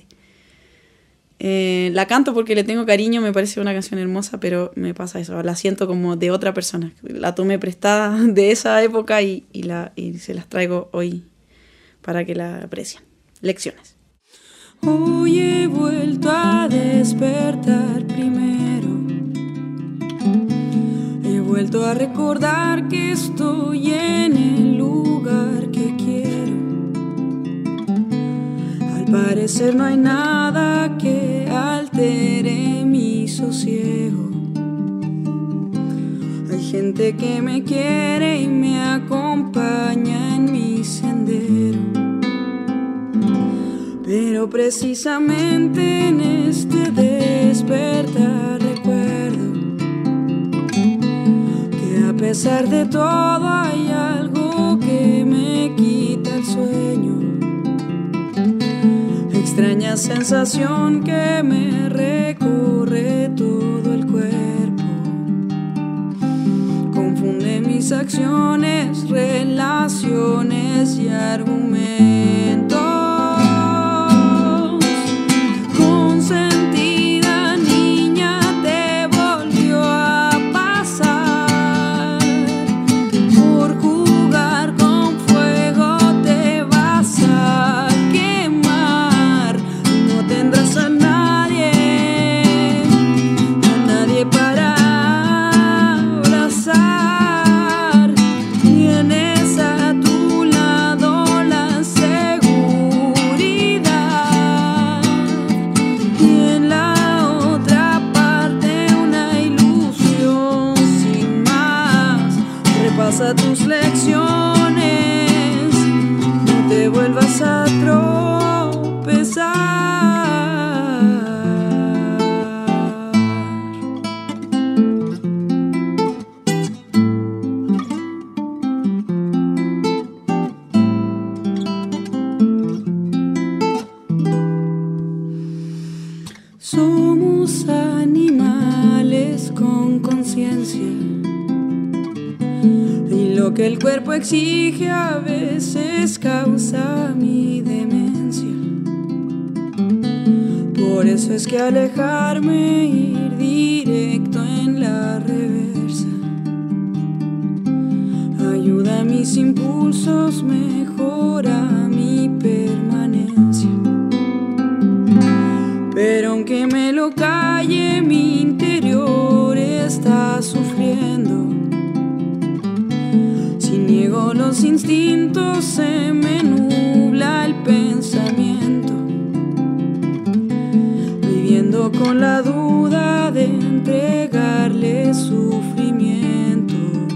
B: La canto porque le tengo cariño, me parece una canción hermosa, pero me pasa eso, la siento como de otra persona. La tomé prestada de esa época y se las traigo hoy para que la aprecien. Lecciones.
C: Hoy he vuelto a despertar primero. He vuelto a recordar que estoy en el lugar que quiero. Al parecer no hay nada que altere mi sosiego. Hay gente que me quiere y me acompaña en mi sendero. Pero precisamente en este despertar recuerdo que a pesar de todo hay algo que me quita el sueño. Extraña sensación que me recorre todo el cuerpo. Confunde mis acciones, relaciones y argumentos. Consentida niña, te volvió a pasar. Por jugar con fuego te vas a quemar. No tendrás a nadie para abrazar. Tienes a tu lado la seguridad y en la otra parte una ilusión sin más. Repasa tus lecciones, no te vuelvas a tropezar. Somos animales con conciencia y lo que el cuerpo exige a veces causa mi demencia. Por eso es que alejarme, ir directo en la reversa, ayuda a mis impulsos, mejora mi permanencia. Pero aunque me lo calle, mi interior está sufriendo. Si niego los instintos, se me nubla el pensamiento, viviendo con la duda de entregarle sufrimiento,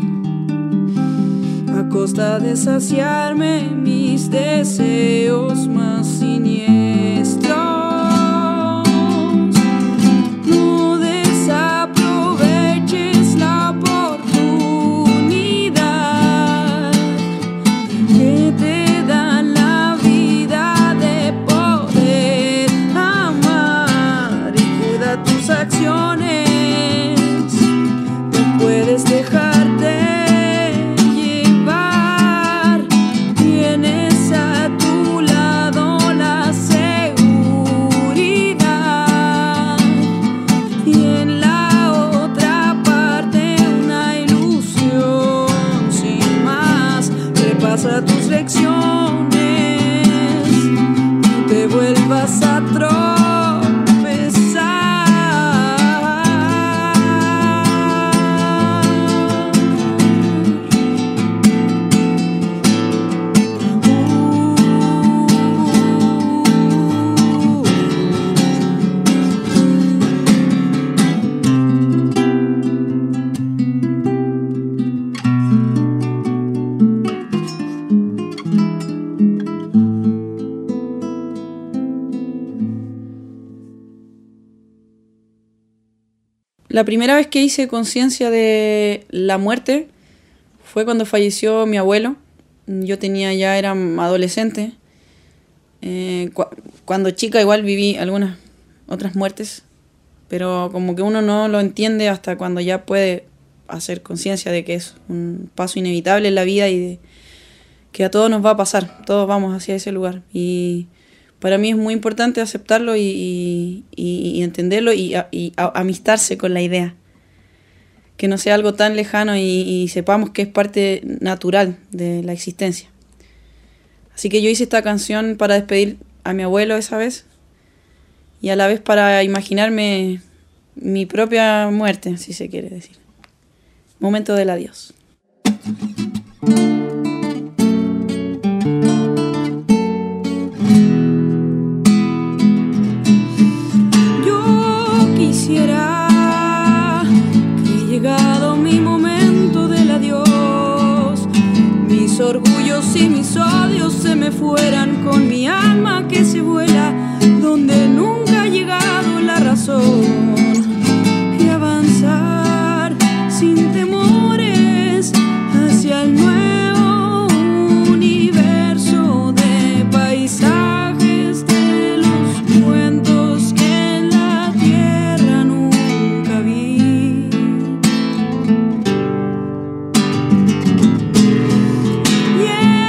C: a costa de saciarme mis deseos más siniestros. No desaproveches la oportunidad que te da la vida de poder amar, y cuida tus acciones. No puedes dejarte llevar. Tienes a tu lado la seguridad y en la otra parte una ilusión sin más. Repasa tus lecciones, no te vuelvas a tropezar.
B: La primera vez que hice conciencia de la muerte fue cuando falleció mi abuelo. Yo era adolescente. Cuando chica igual viví algunas otras muertes, pero como que uno no lo entiende hasta cuando ya puede hacer conciencia de que es un paso inevitable en la vida y de que a todos nos va a pasar, todos vamos hacia ese lugar. Y para mí es muy importante aceptarlo y entenderlo y amistarse con la idea. Que no sea algo tan lejano y sepamos que es parte natural de la existencia. Así que yo hice esta canción para despedir a mi abuelo esa vez y a la vez para imaginarme mi propia muerte, si se quiere decir. Momento del adiós.
C: Quisiera que llegado mi momento orgullos y mis odios se me fueran con mi alma que se vuela donde nunca ha llegado la razón, y avanzar sin temores hacia el nuevo universo de paisajes de los cuentos que en la tierra nunca vi. Y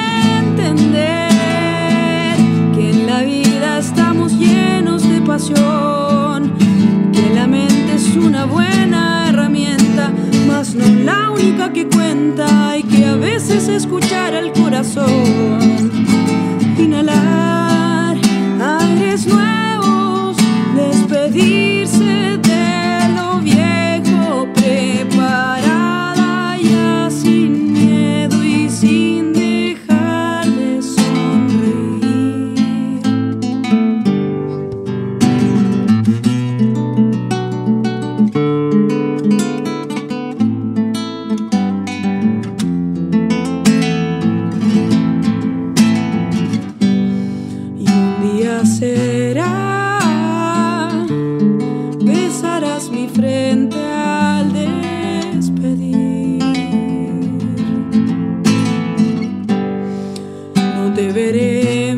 C: entender que en la vida estamos llenos de pasión, que la mente es una buena herramienta, mas no la única que cuenta, y que a veces escuchar al corazón, inhalar aires nuevos, despedirse de lo viejo, preparada ya sin miedo y sin dejar de sonreír. Y un día será, besarás mi frente al despedir. No te veré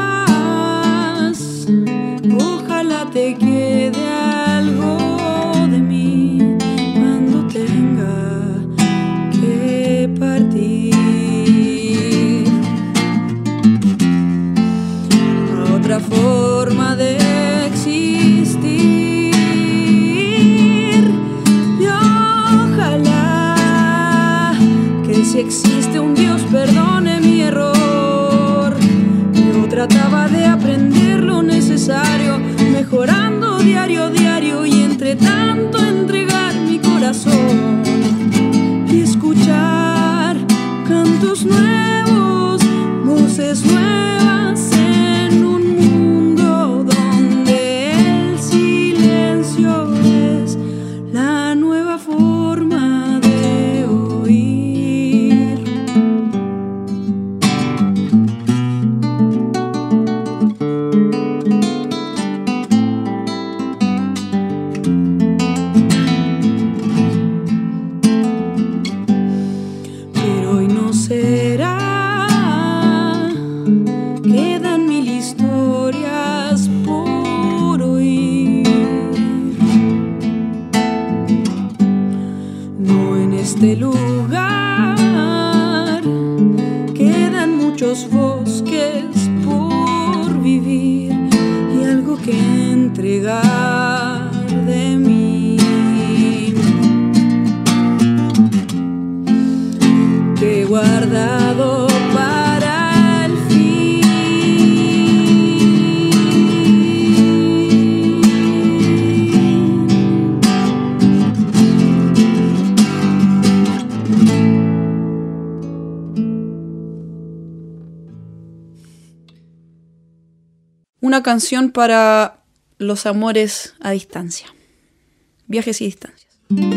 C: más, ojalá te quede algo de mí cuando tenga que partir a otra forma de existir. Y ojalá que si existe un Dios perdone mi error. Yo trataba de aprender lo necesario, mejorando diario a diario, y entre tanto entregar mi corazón y escuchar cantos nuevos, voces nuevas en un mundo donde el silencio es la nueva forma de oír. Pero hoy no será, quedan mil historias por oír. No en este lugar, quedan muchos bosques por vivir y algo que entregar de mí, que he guardado para el fin.
B: Una canción para los amores a distancia. Viajes y distancias.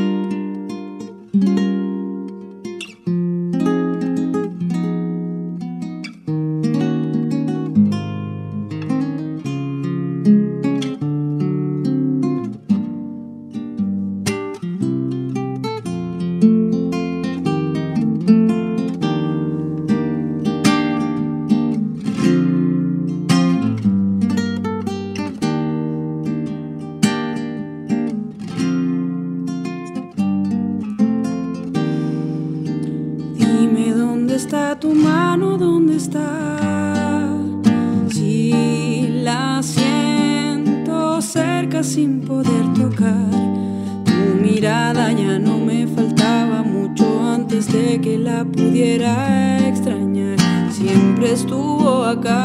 C: Dime dónde está tu mano, dónde está. Si la siento cerca sin poder tocar, tu mirada ya no me faltaba mucho antes de que la pudiera extrañar. Siempre estuvo acá.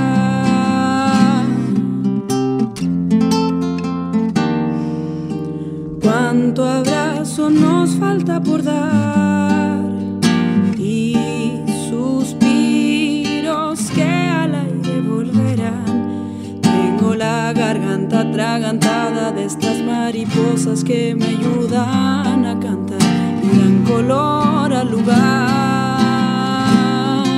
C: Cuánto abrazo nos falta por dar, y suspiros que al aire volverán. Tengo la garganta atragantada de estas mariposas que me ayudan a cantar y dan color al lugar.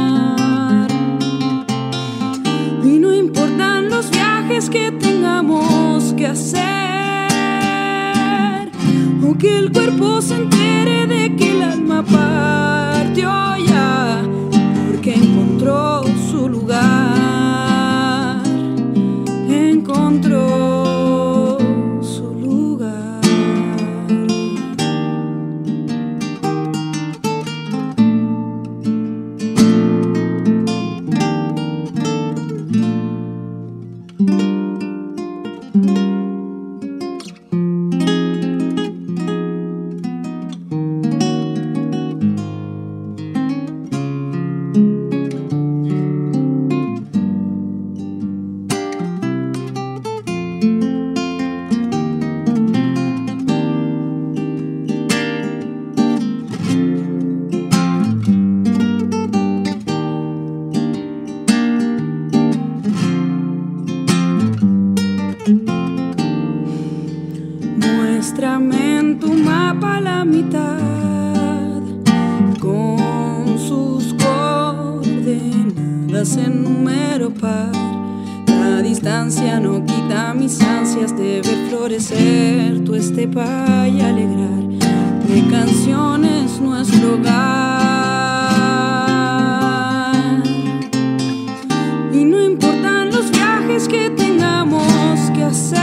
C: o que el cuerpo se entere de que el alma partió ya, porque encontró su lugar, encontró su lugar. Muéstrame en tu mapa la mitad con sus coordenadas en número par. La distancia no quita mis ansias de ver florecer tu estepa y alegrar de canciones nuestro hogar. Y no importan los viajes que tengamos que hacer,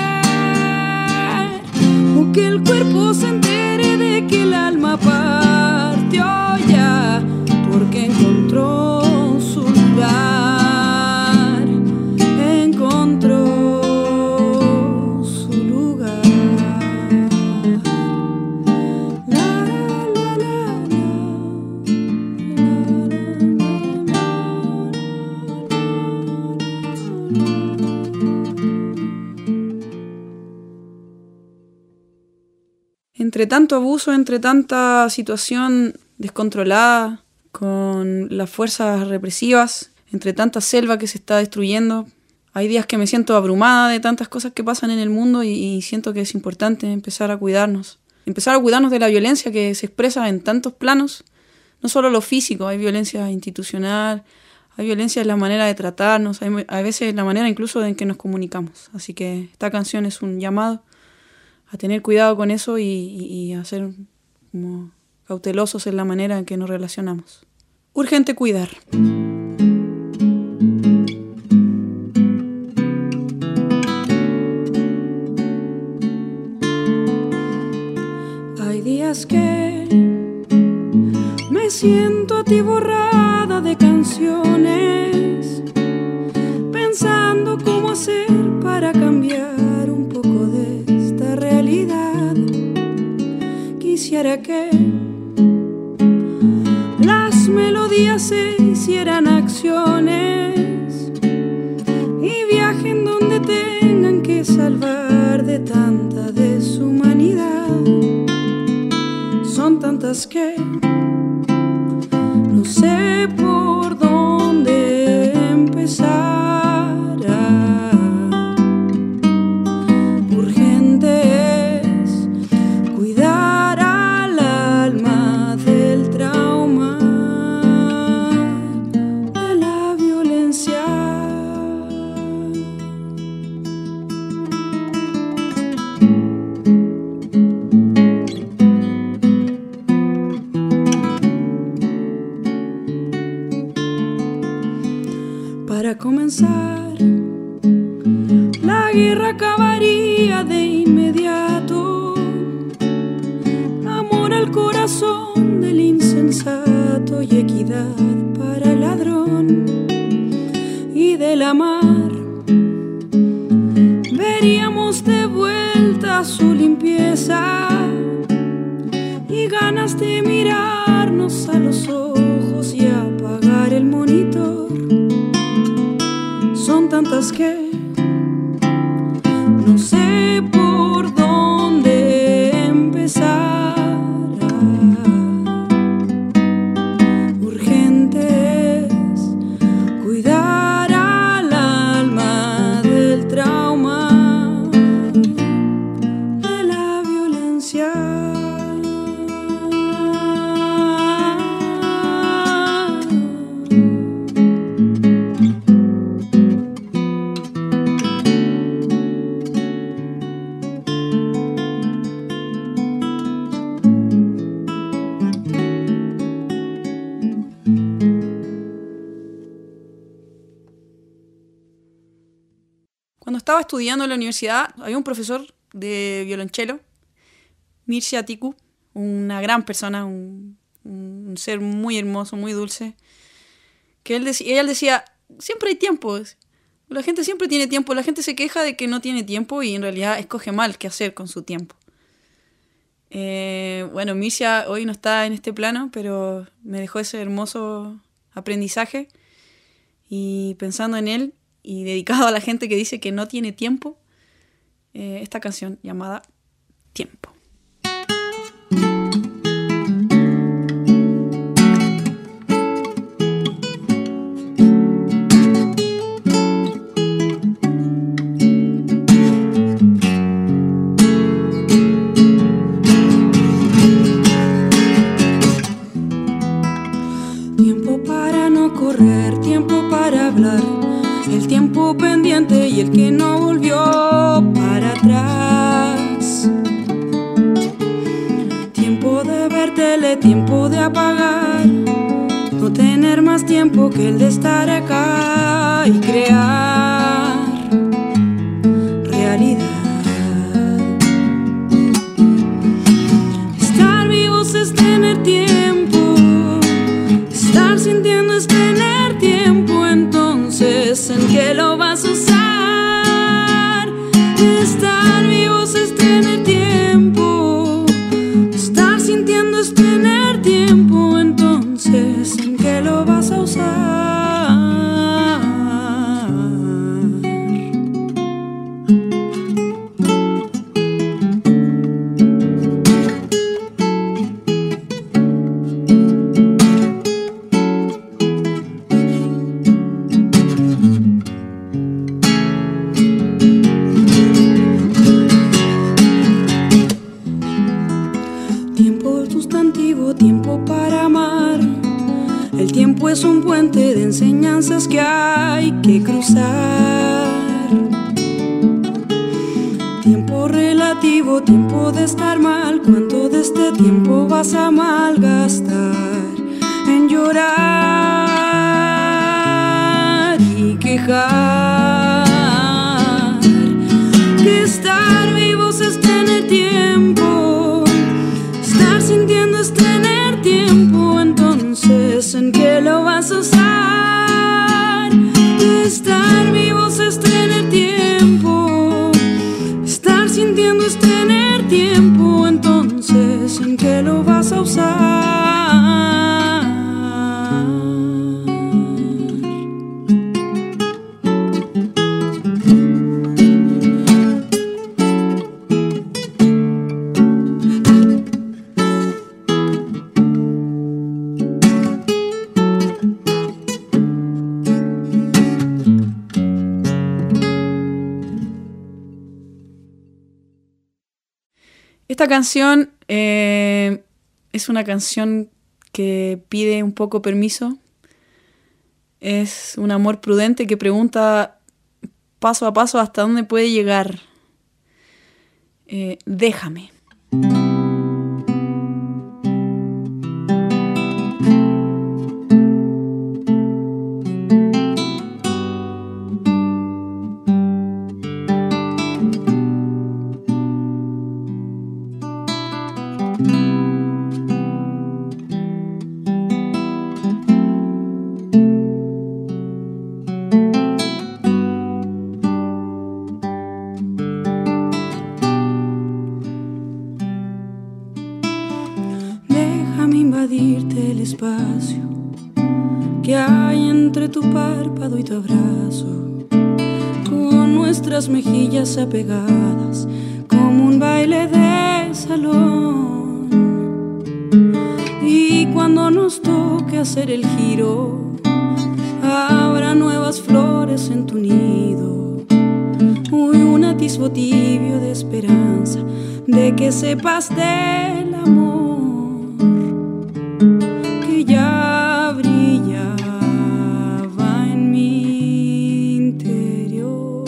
C: o que el cuerpo se entere de que el alma partió ya, porque encontró su lugar, encontró su lugar. La, la, la,
B: Entre tanto abuso, entre tanta situación descontrolada, con las fuerzas represivas, entre tanta selva que se está destruyendo, hay días que me siento abrumada de tantas cosas que pasan en el mundo y siento que es importante empezar a cuidarnos de la violencia que se expresa en tantos planos, no solo lo físico, hay violencia institucional, hay violencia en la manera de tratarnos, hay a veces en la manera incluso en que nos comunicamos. Así que esta canción es un llamado a tener cuidado con eso y a ser como cautelosos en la manera en que nos relacionamos. Urgente cuidar.
C: Hay días que me siento atiborrada de canciones, pensando cómo hacer para cambiar un poco de esta realidad. Quisiera que las melodías se hicieran acciones y viajen donde tengan que salvar de tanta deshumanidad. Son tantas que no sé por dónde empezar. Urgente es cuidar al alma del trauma, de la violencia. Para comenzar, la guerra acabaría de inmediato. Amor al corazón del insensato y equidad para el ladrón. Y del amar veríamos de vuelta su limpieza y ganas de mirarnos a los ojos y apagar el monitor. Son tantas que no sé por dónde empezar. Urgente es cuidar al alma del trauma, de la violencia.
B: estaba estudiando en la universidad, había un profesor de violonchelo, Mircea Ticu, una gran persona, un ser muy hermoso, muy dulce, que él decía, siempre hay tiempo, la gente siempre tiene tiempo, la gente se queja de que no tiene tiempo y en realidad escoge mal qué hacer con su tiempo. Bueno, Mircea hoy no está en este plano, pero me dejó ese hermoso aprendizaje, y pensando en él y dedicado a la gente que dice que no tiene tiempo, esta canción llamada Tiempo.
C: El tiempo pendiente y el que no volvió para atrás. Tiempo de ver tele, tiempo de apagar, no tener más tiempo que el de estar acá y crear realidad. Estar vivos es tener tiempo, estar sintiendo es tener tiempo. Entonces, ¿en qué lo vas a usar? Estar vivos es tener tiempo, estar sintiendo es tener tiempo. Entonces, ¿en qué lo vas a usar? Tiempo para amar. El tiempo es un puente de enseñanzas que hay que cruzar. Tiempo relativo, tiempo de estar mal. ¿Cuánto de este tiempo vas a malgastar en llorar y quejar? Que estar vivos es tener tiempo, estar sintiendo es tener tiempo. Entonces, ¿en qué lo vas a usar? Estar vivos es tener tiempo, estar sintiendo es tener tiempo. Entonces, ¿en qué lo vas a usar?
B: Esta canción es una canción que pide un poco permiso. Es un amor prudente que pregunta paso a paso hasta dónde puede llegar. Déjame.
C: Invadirte el espacio que hay entre tu párpado y tu abrazo, con nuestras mejillas apegadas como un baile de salón. Y cuando nos toque hacer el giro, habrá nuevas flores en tu nido, un atisbo tibio de esperanza, de que sepas del amor que ya brillaba en mi interior.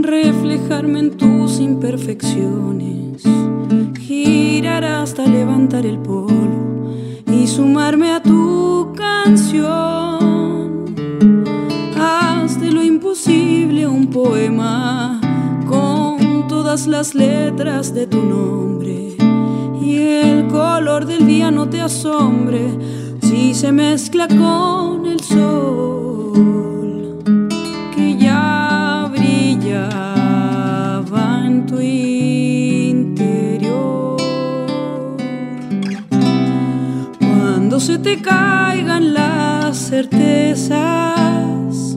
C: reflejarme en tus imperfecciones, girar hasta levantar el polvo y sumarme a tu canción. Haz de lo imposible un poema con todas las letras de tu nombre, y el color del día no te asombre si se mezcla con el sol que ya brillaba en tu interior. Cuando se te caigan las certezas,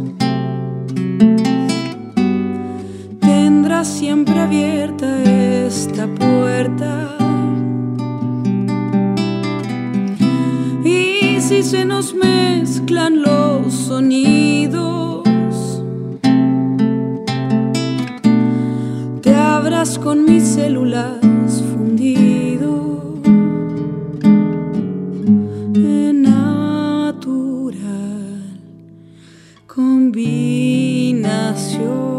C: tendrás siempre abierta esta puerta. Y si se nos mezclan los sonidos, te abras con mis células fundido en natural combinación.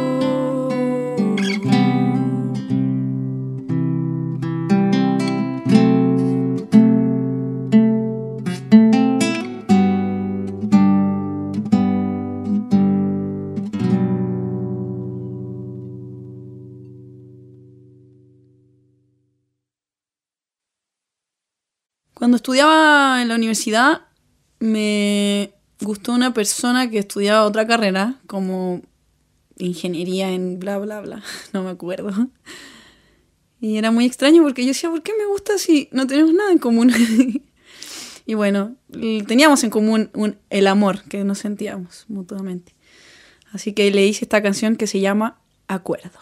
B: Cuando estudiaba en la universidad me gustó una persona que estudiaba otra carrera, como ingeniería en bla bla bla, no me acuerdo. Y era muy extraño porque yo decía, ¿por qué me gusta si no tenemos nada en común? Y bueno, teníamos en común el amor que nos sentíamos mutuamente. Así que le hice esta canción que se llama Acuerdo.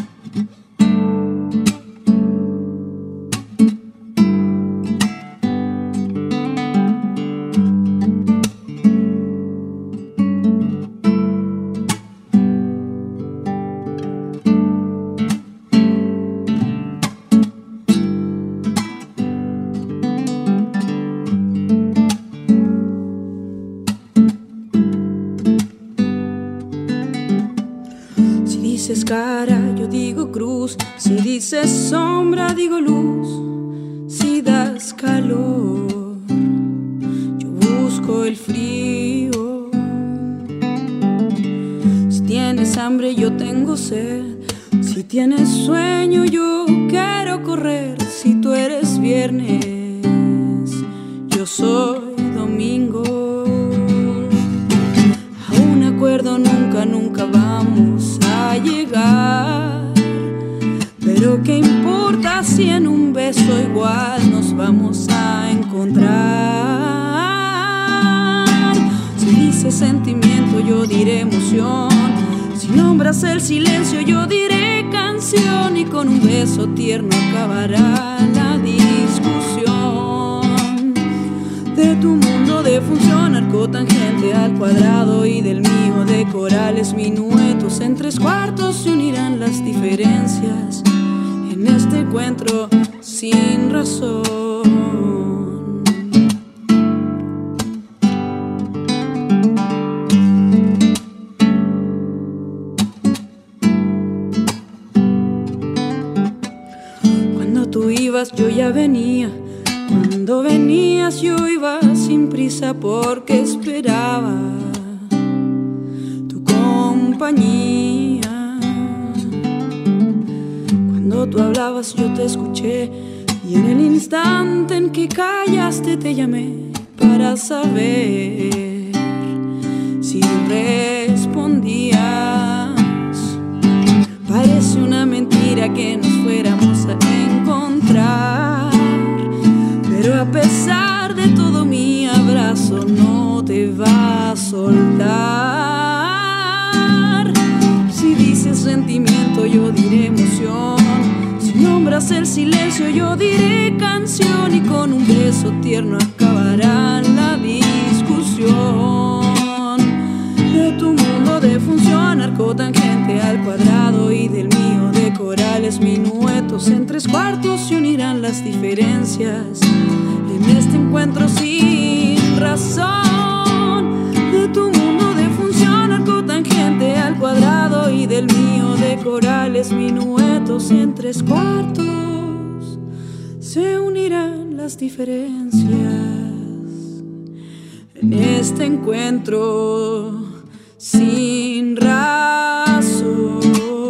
C: dices cara, yo digo cruz. Si dices sombra, digo luz. Si das calor, yo busco el frío. Si tienes hambre, yo tengo sed. Si tienes sueño, yo quiero correr. Si tú eres viernes, yo soy domingo. A un acuerdo nunca, nunca vamos a llegar. Pero qué importa si en un beso igual nos vamos a encontrar. Si dices sentimiento, yo diré emoción. Si nombras el silencio, yo diré canción. Y con un beso tierno acabará la discusión. De tu mundo de función arcotangente al cuadrado, y del mío de corales minuetos en 3/4 se unirán las diferencias en este encuentro sin razón. Cuando tú ibas yo ya venía. Cuando venías yo iba sin prisa porque esperaba tu compañía. Cuando tú hablabas yo te escuché, y en el instante en que callaste te llamé para saber si respondías. Parece una mentira que nos fuéramos a encontrar, pero a pesar de todo mi abrazo no te va a soltar. Si dices sentimiento yo diré emoción. Si nombras el silencio yo diré canción. Y con un beso tierno acabará la discusión. De tu mundo de función arcotangente al cuadrado, y del mío de corales minuetos en 3/4 se unirán las diferencias en este encuentro sin razón. De tu mundo de función arcotangente al cuadrado, y del mío de corales, minuetos en 3/4, se unirán las diferencias en este encuentro sin razón.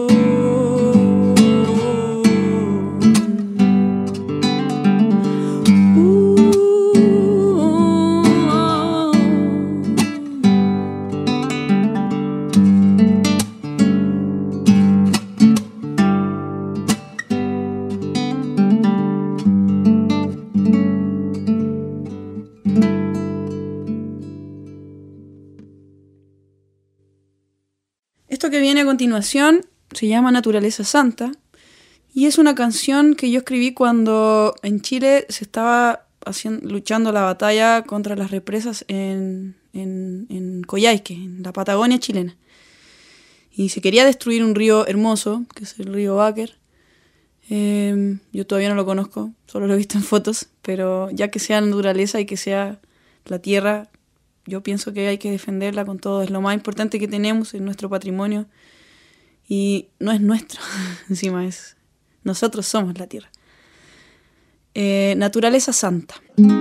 B: Esto que viene a continuación se llama Naturaleza Santa y es una canción que yo escribí cuando en Chile se estaba luchando la batalla contra las represas en Coyhaique, en la Patagonia chilena. Y se quería destruir un río hermoso, que es el río Báquer. Yo todavía no lo conozco, solo lo he visto en fotos, pero ya que sea la naturaleza y que sea la tierra, yo pienso que hay que defenderla con todo. Es lo más importante que tenemos en nuestro patrimonio. Y no es nuestro, encima es... Nosotros somos la tierra. Naturaleza Santa.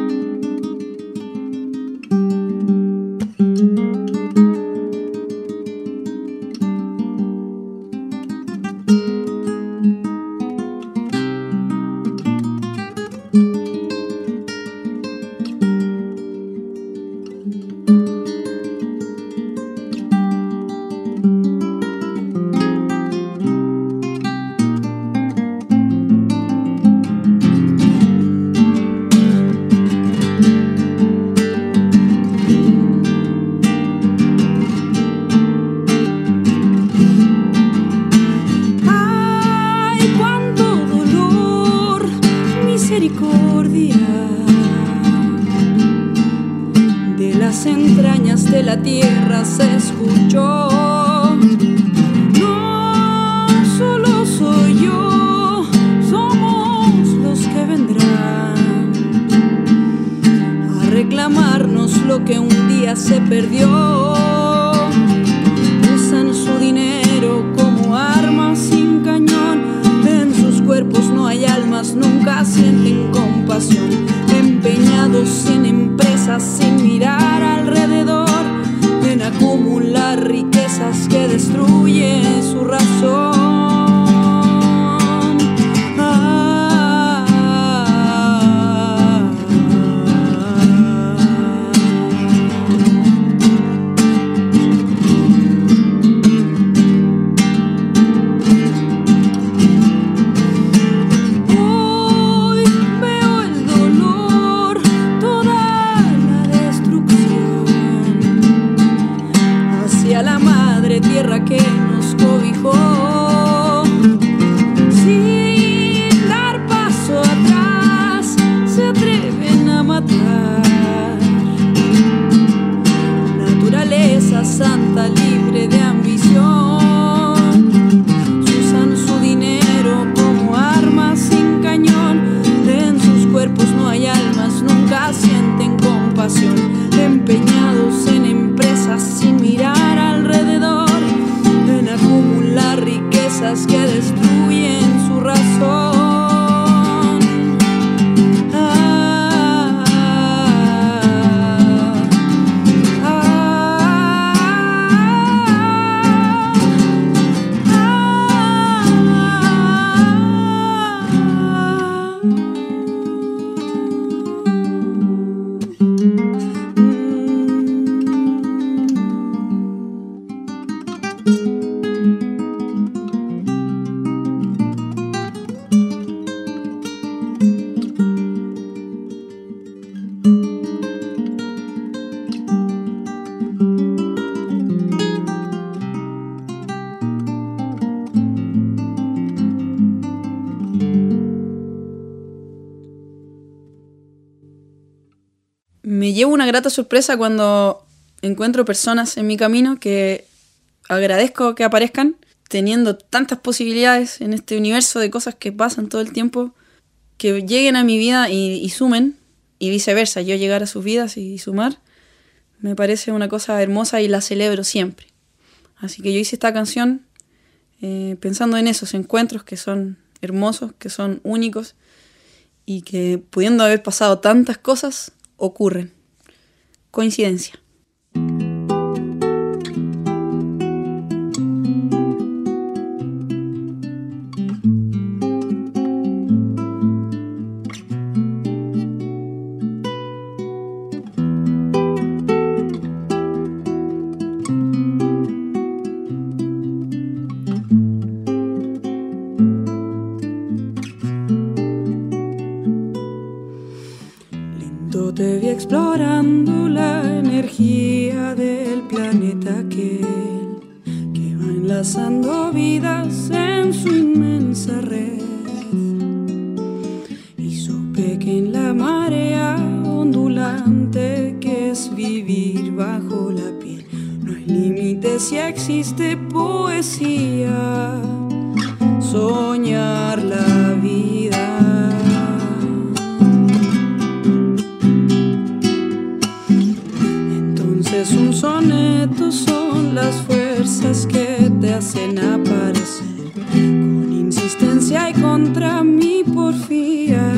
C: La tierra se escuchó. No solo soy yo, somos los que vendrán a reclamarnos lo que un día se perdió. Usan su dinero como arma sin cañón. En sus cuerpos no hay almas, nunca sienten compasión. Empeñados en empresas sin mirar alrededor, en acumular riquezas que destruyen su razón. Hoy veo el dolor, toda la destrucción hacia la madre tierra que nos cobijó. Sin dar paso atrás se atreven a matar. Naturaleza santa, libre de ambición. Usan su dinero como arma sin cañón. En sus cuerpos no hay almas, nunca sienten compasión. Empeñados en empresas sin mirar alrededor, en acumular riquezas que destruyen su razón. Me llevo una grata sorpresa cuando encuentro personas en mi camino que agradezco que aparezcan, teniendo tantas posibilidades en este universo de cosas que pasan todo el tiempo, que lleguen a mi vida y sumen, y viceversa, yo llegar a sus vidas y sumar, me parece una cosa hermosa y la celebro siempre. Así que yo hice esta canción
B: pensando en esos encuentros que son hermosos, que son únicos y que, pudiendo haber pasado tantas cosas, ocurren. Coincidencia.
C: Te vi explorando la energía del planeta aquel que va enlazando vidas en su inmensa red. Y supe que en la marea ondulante que es vivir bajo la piel no hay límites si existe poesía, soñar la vida. Un soneto son las fuerzas que te hacen aparecer con insistencia y contra mi porfía.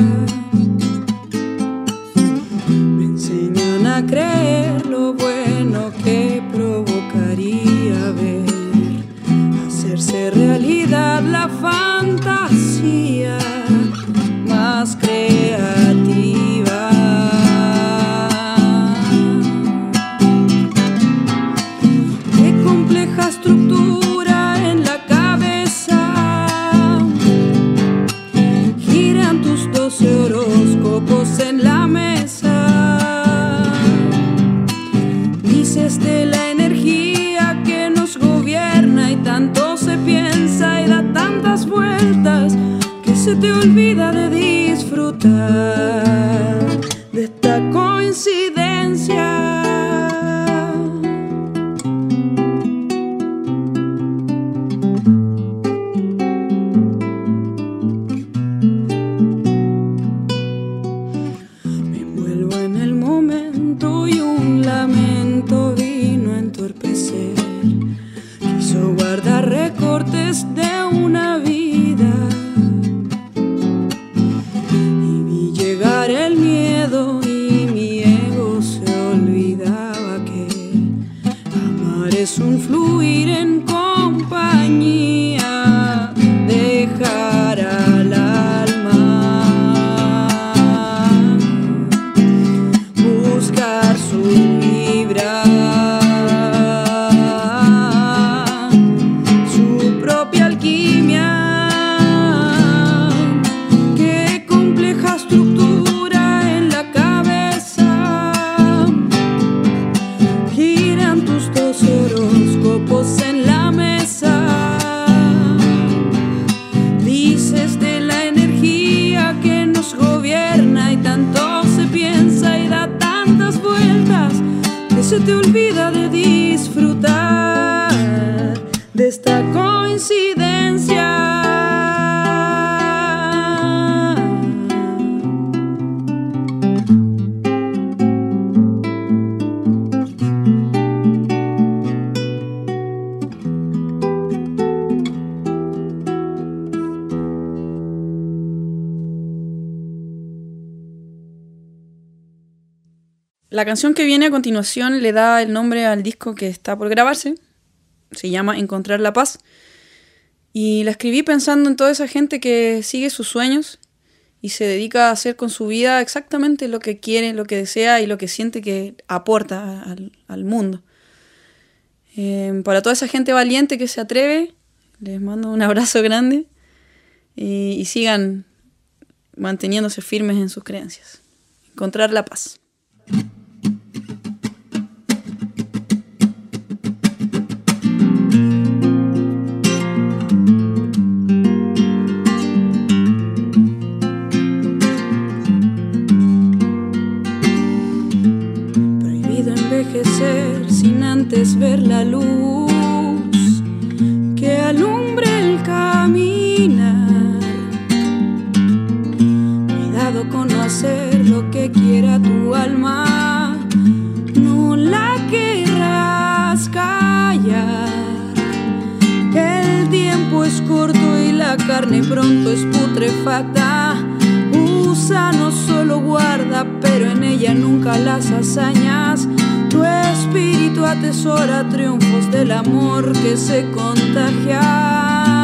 C: Me enseñan a creer lo bueno que provocaría ver hacerse realidad la fantasía más creativa. Estructura en la cabeza, giran tus 12 horóscopos en la mesa. Dices de la energía que nos gobierna y tanto se piensa y da tantas vueltas que se te olvida de disfrutar de esta coincidencia. Se te olvida de disfrutar de esta coincidencia.
B: La canción que viene a continuación le da el nombre al disco que está por grabarse. Se llama Encontrar la Paz. Y la escribí pensando en toda esa gente que sigue sus sueños y se dedica a hacer con su vida exactamente lo que quiere, lo que desea y lo que siente que aporta al mundo. Para toda esa gente valiente que se atreve, les mando un abrazo grande y sigan manteniéndose firmes en sus creencias. Encontrar la paz.
C: Sin antes ver la luz que alumbre el caminar. Cuidado con no hacer lo que quiera tu alma, no la querrás callar. El tiempo carne pronto es putrefacta. Gusano solo guarda, pero en ella nunca las hazañas. Tu espíritu atesora triunfos del amor que se contagia.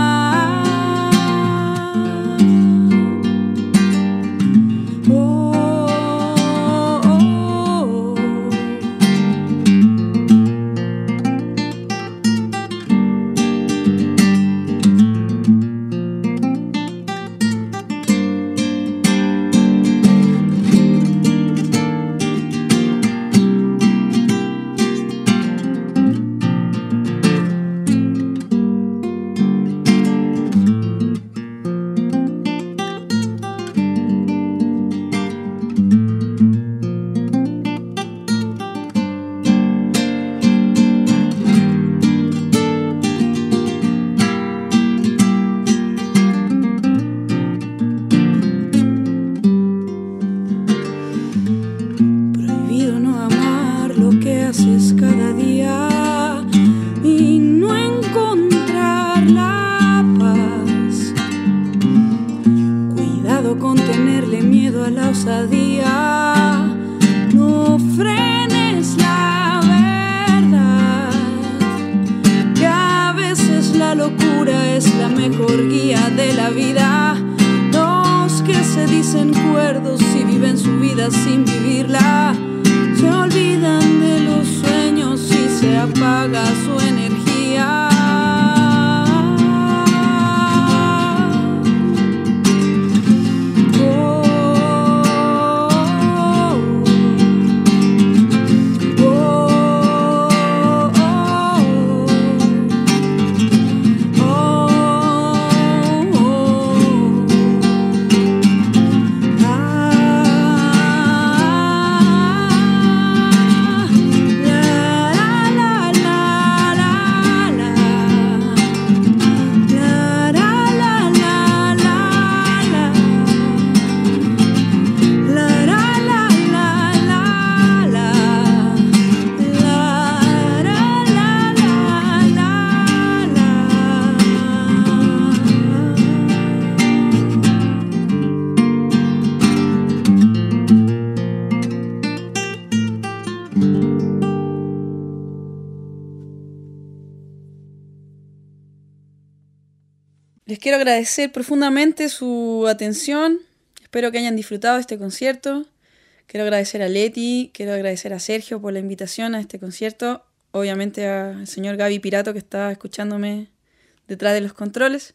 B: Les quiero agradecer profundamente su atención. Espero que hayan disfrutado de este concierto. Quiero agradecer a Leti, quiero agradecer a Sergio por la invitación a este concierto. Obviamente al señor Gaby Pirato que está escuchándome detrás de los controles.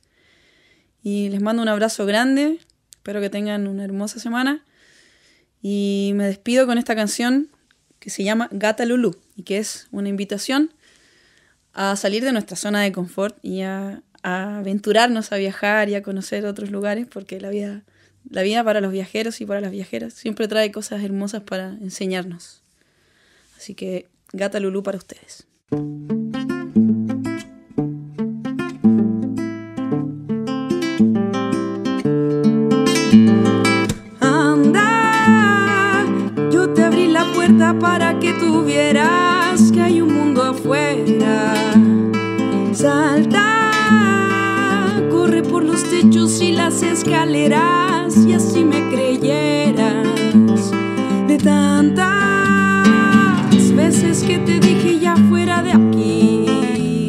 B: Y les mando un abrazo grande. Espero que tengan una hermosa semana. Y me despido con esta canción que se llama Gata Lulú y que es una invitación a salir de nuestra zona de confort y a aventurarnos a viajar y a conocer otros lugares, porque la vida para los viajeros y para las viajeras siempre trae cosas hermosas para enseñarnos. Así que Gata Lulú para ustedes.
C: Anda, yo te abrí la puerta para que tú vieras que hay un mundo afuera. Salta, corre por los techos y las escaleras y así me creyeras. De tantas veces que te dije ya fuera de aquí,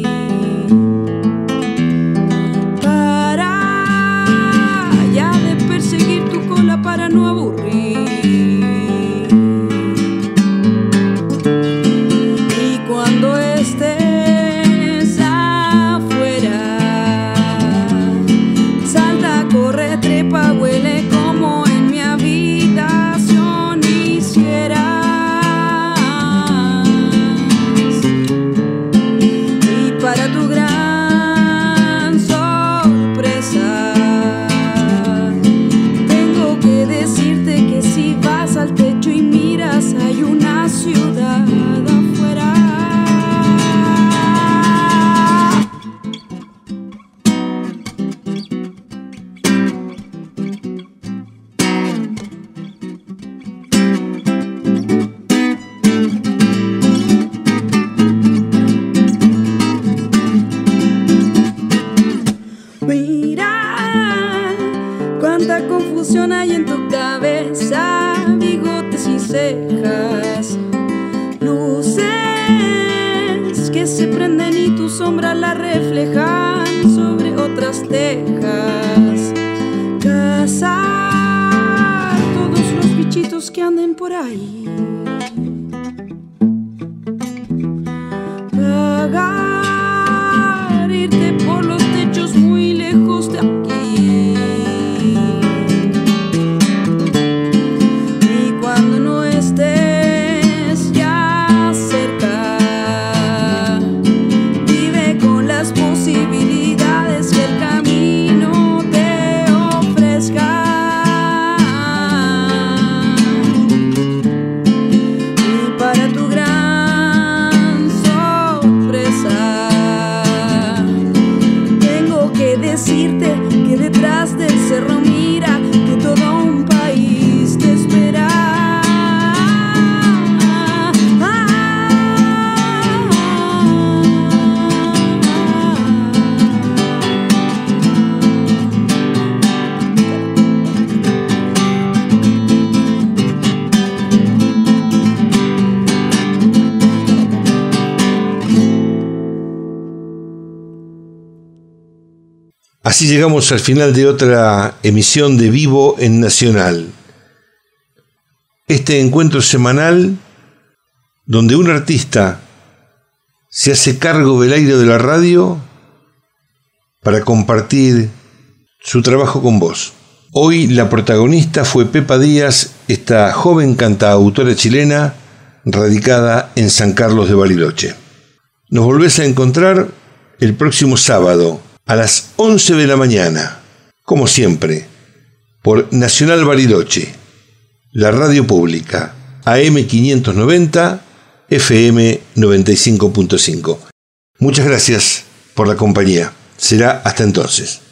C: para ya de perseguir tu cola para no aburrir. Y cuando estés afuera, salta, corre, trepa, huele como en mi avión. se prenden y tu sombra la reflejan sobre otras tejas. Cazar todos los bichitos que anden por ahí. Pagar, irte por los techos muy lejos de aquí. Y cuando no estés ya cerca, vive con las posibilidades que el camino te ofrezca. Y para tu gran sorpresa, tengo que decirte que detrás del cerro mira que todo un país te espera.
A: Así llegamos al final de otra emisión de Vivo en Nacional. Este encuentro semanal donde un artista se hace cargo del aire de la radio para compartir su trabajo con vos. Hoy la protagonista fue Pepa Díaz, esta joven cantautora chilena radicada en San Carlos de Bariloche. Nos volvés a encontrar el próximo sábado a las 11 de la mañana, como siempre, por Nacional Bariloche, la radio pública, AM 590, FM 95.5. Muchas gracias por la compañía. Será hasta entonces.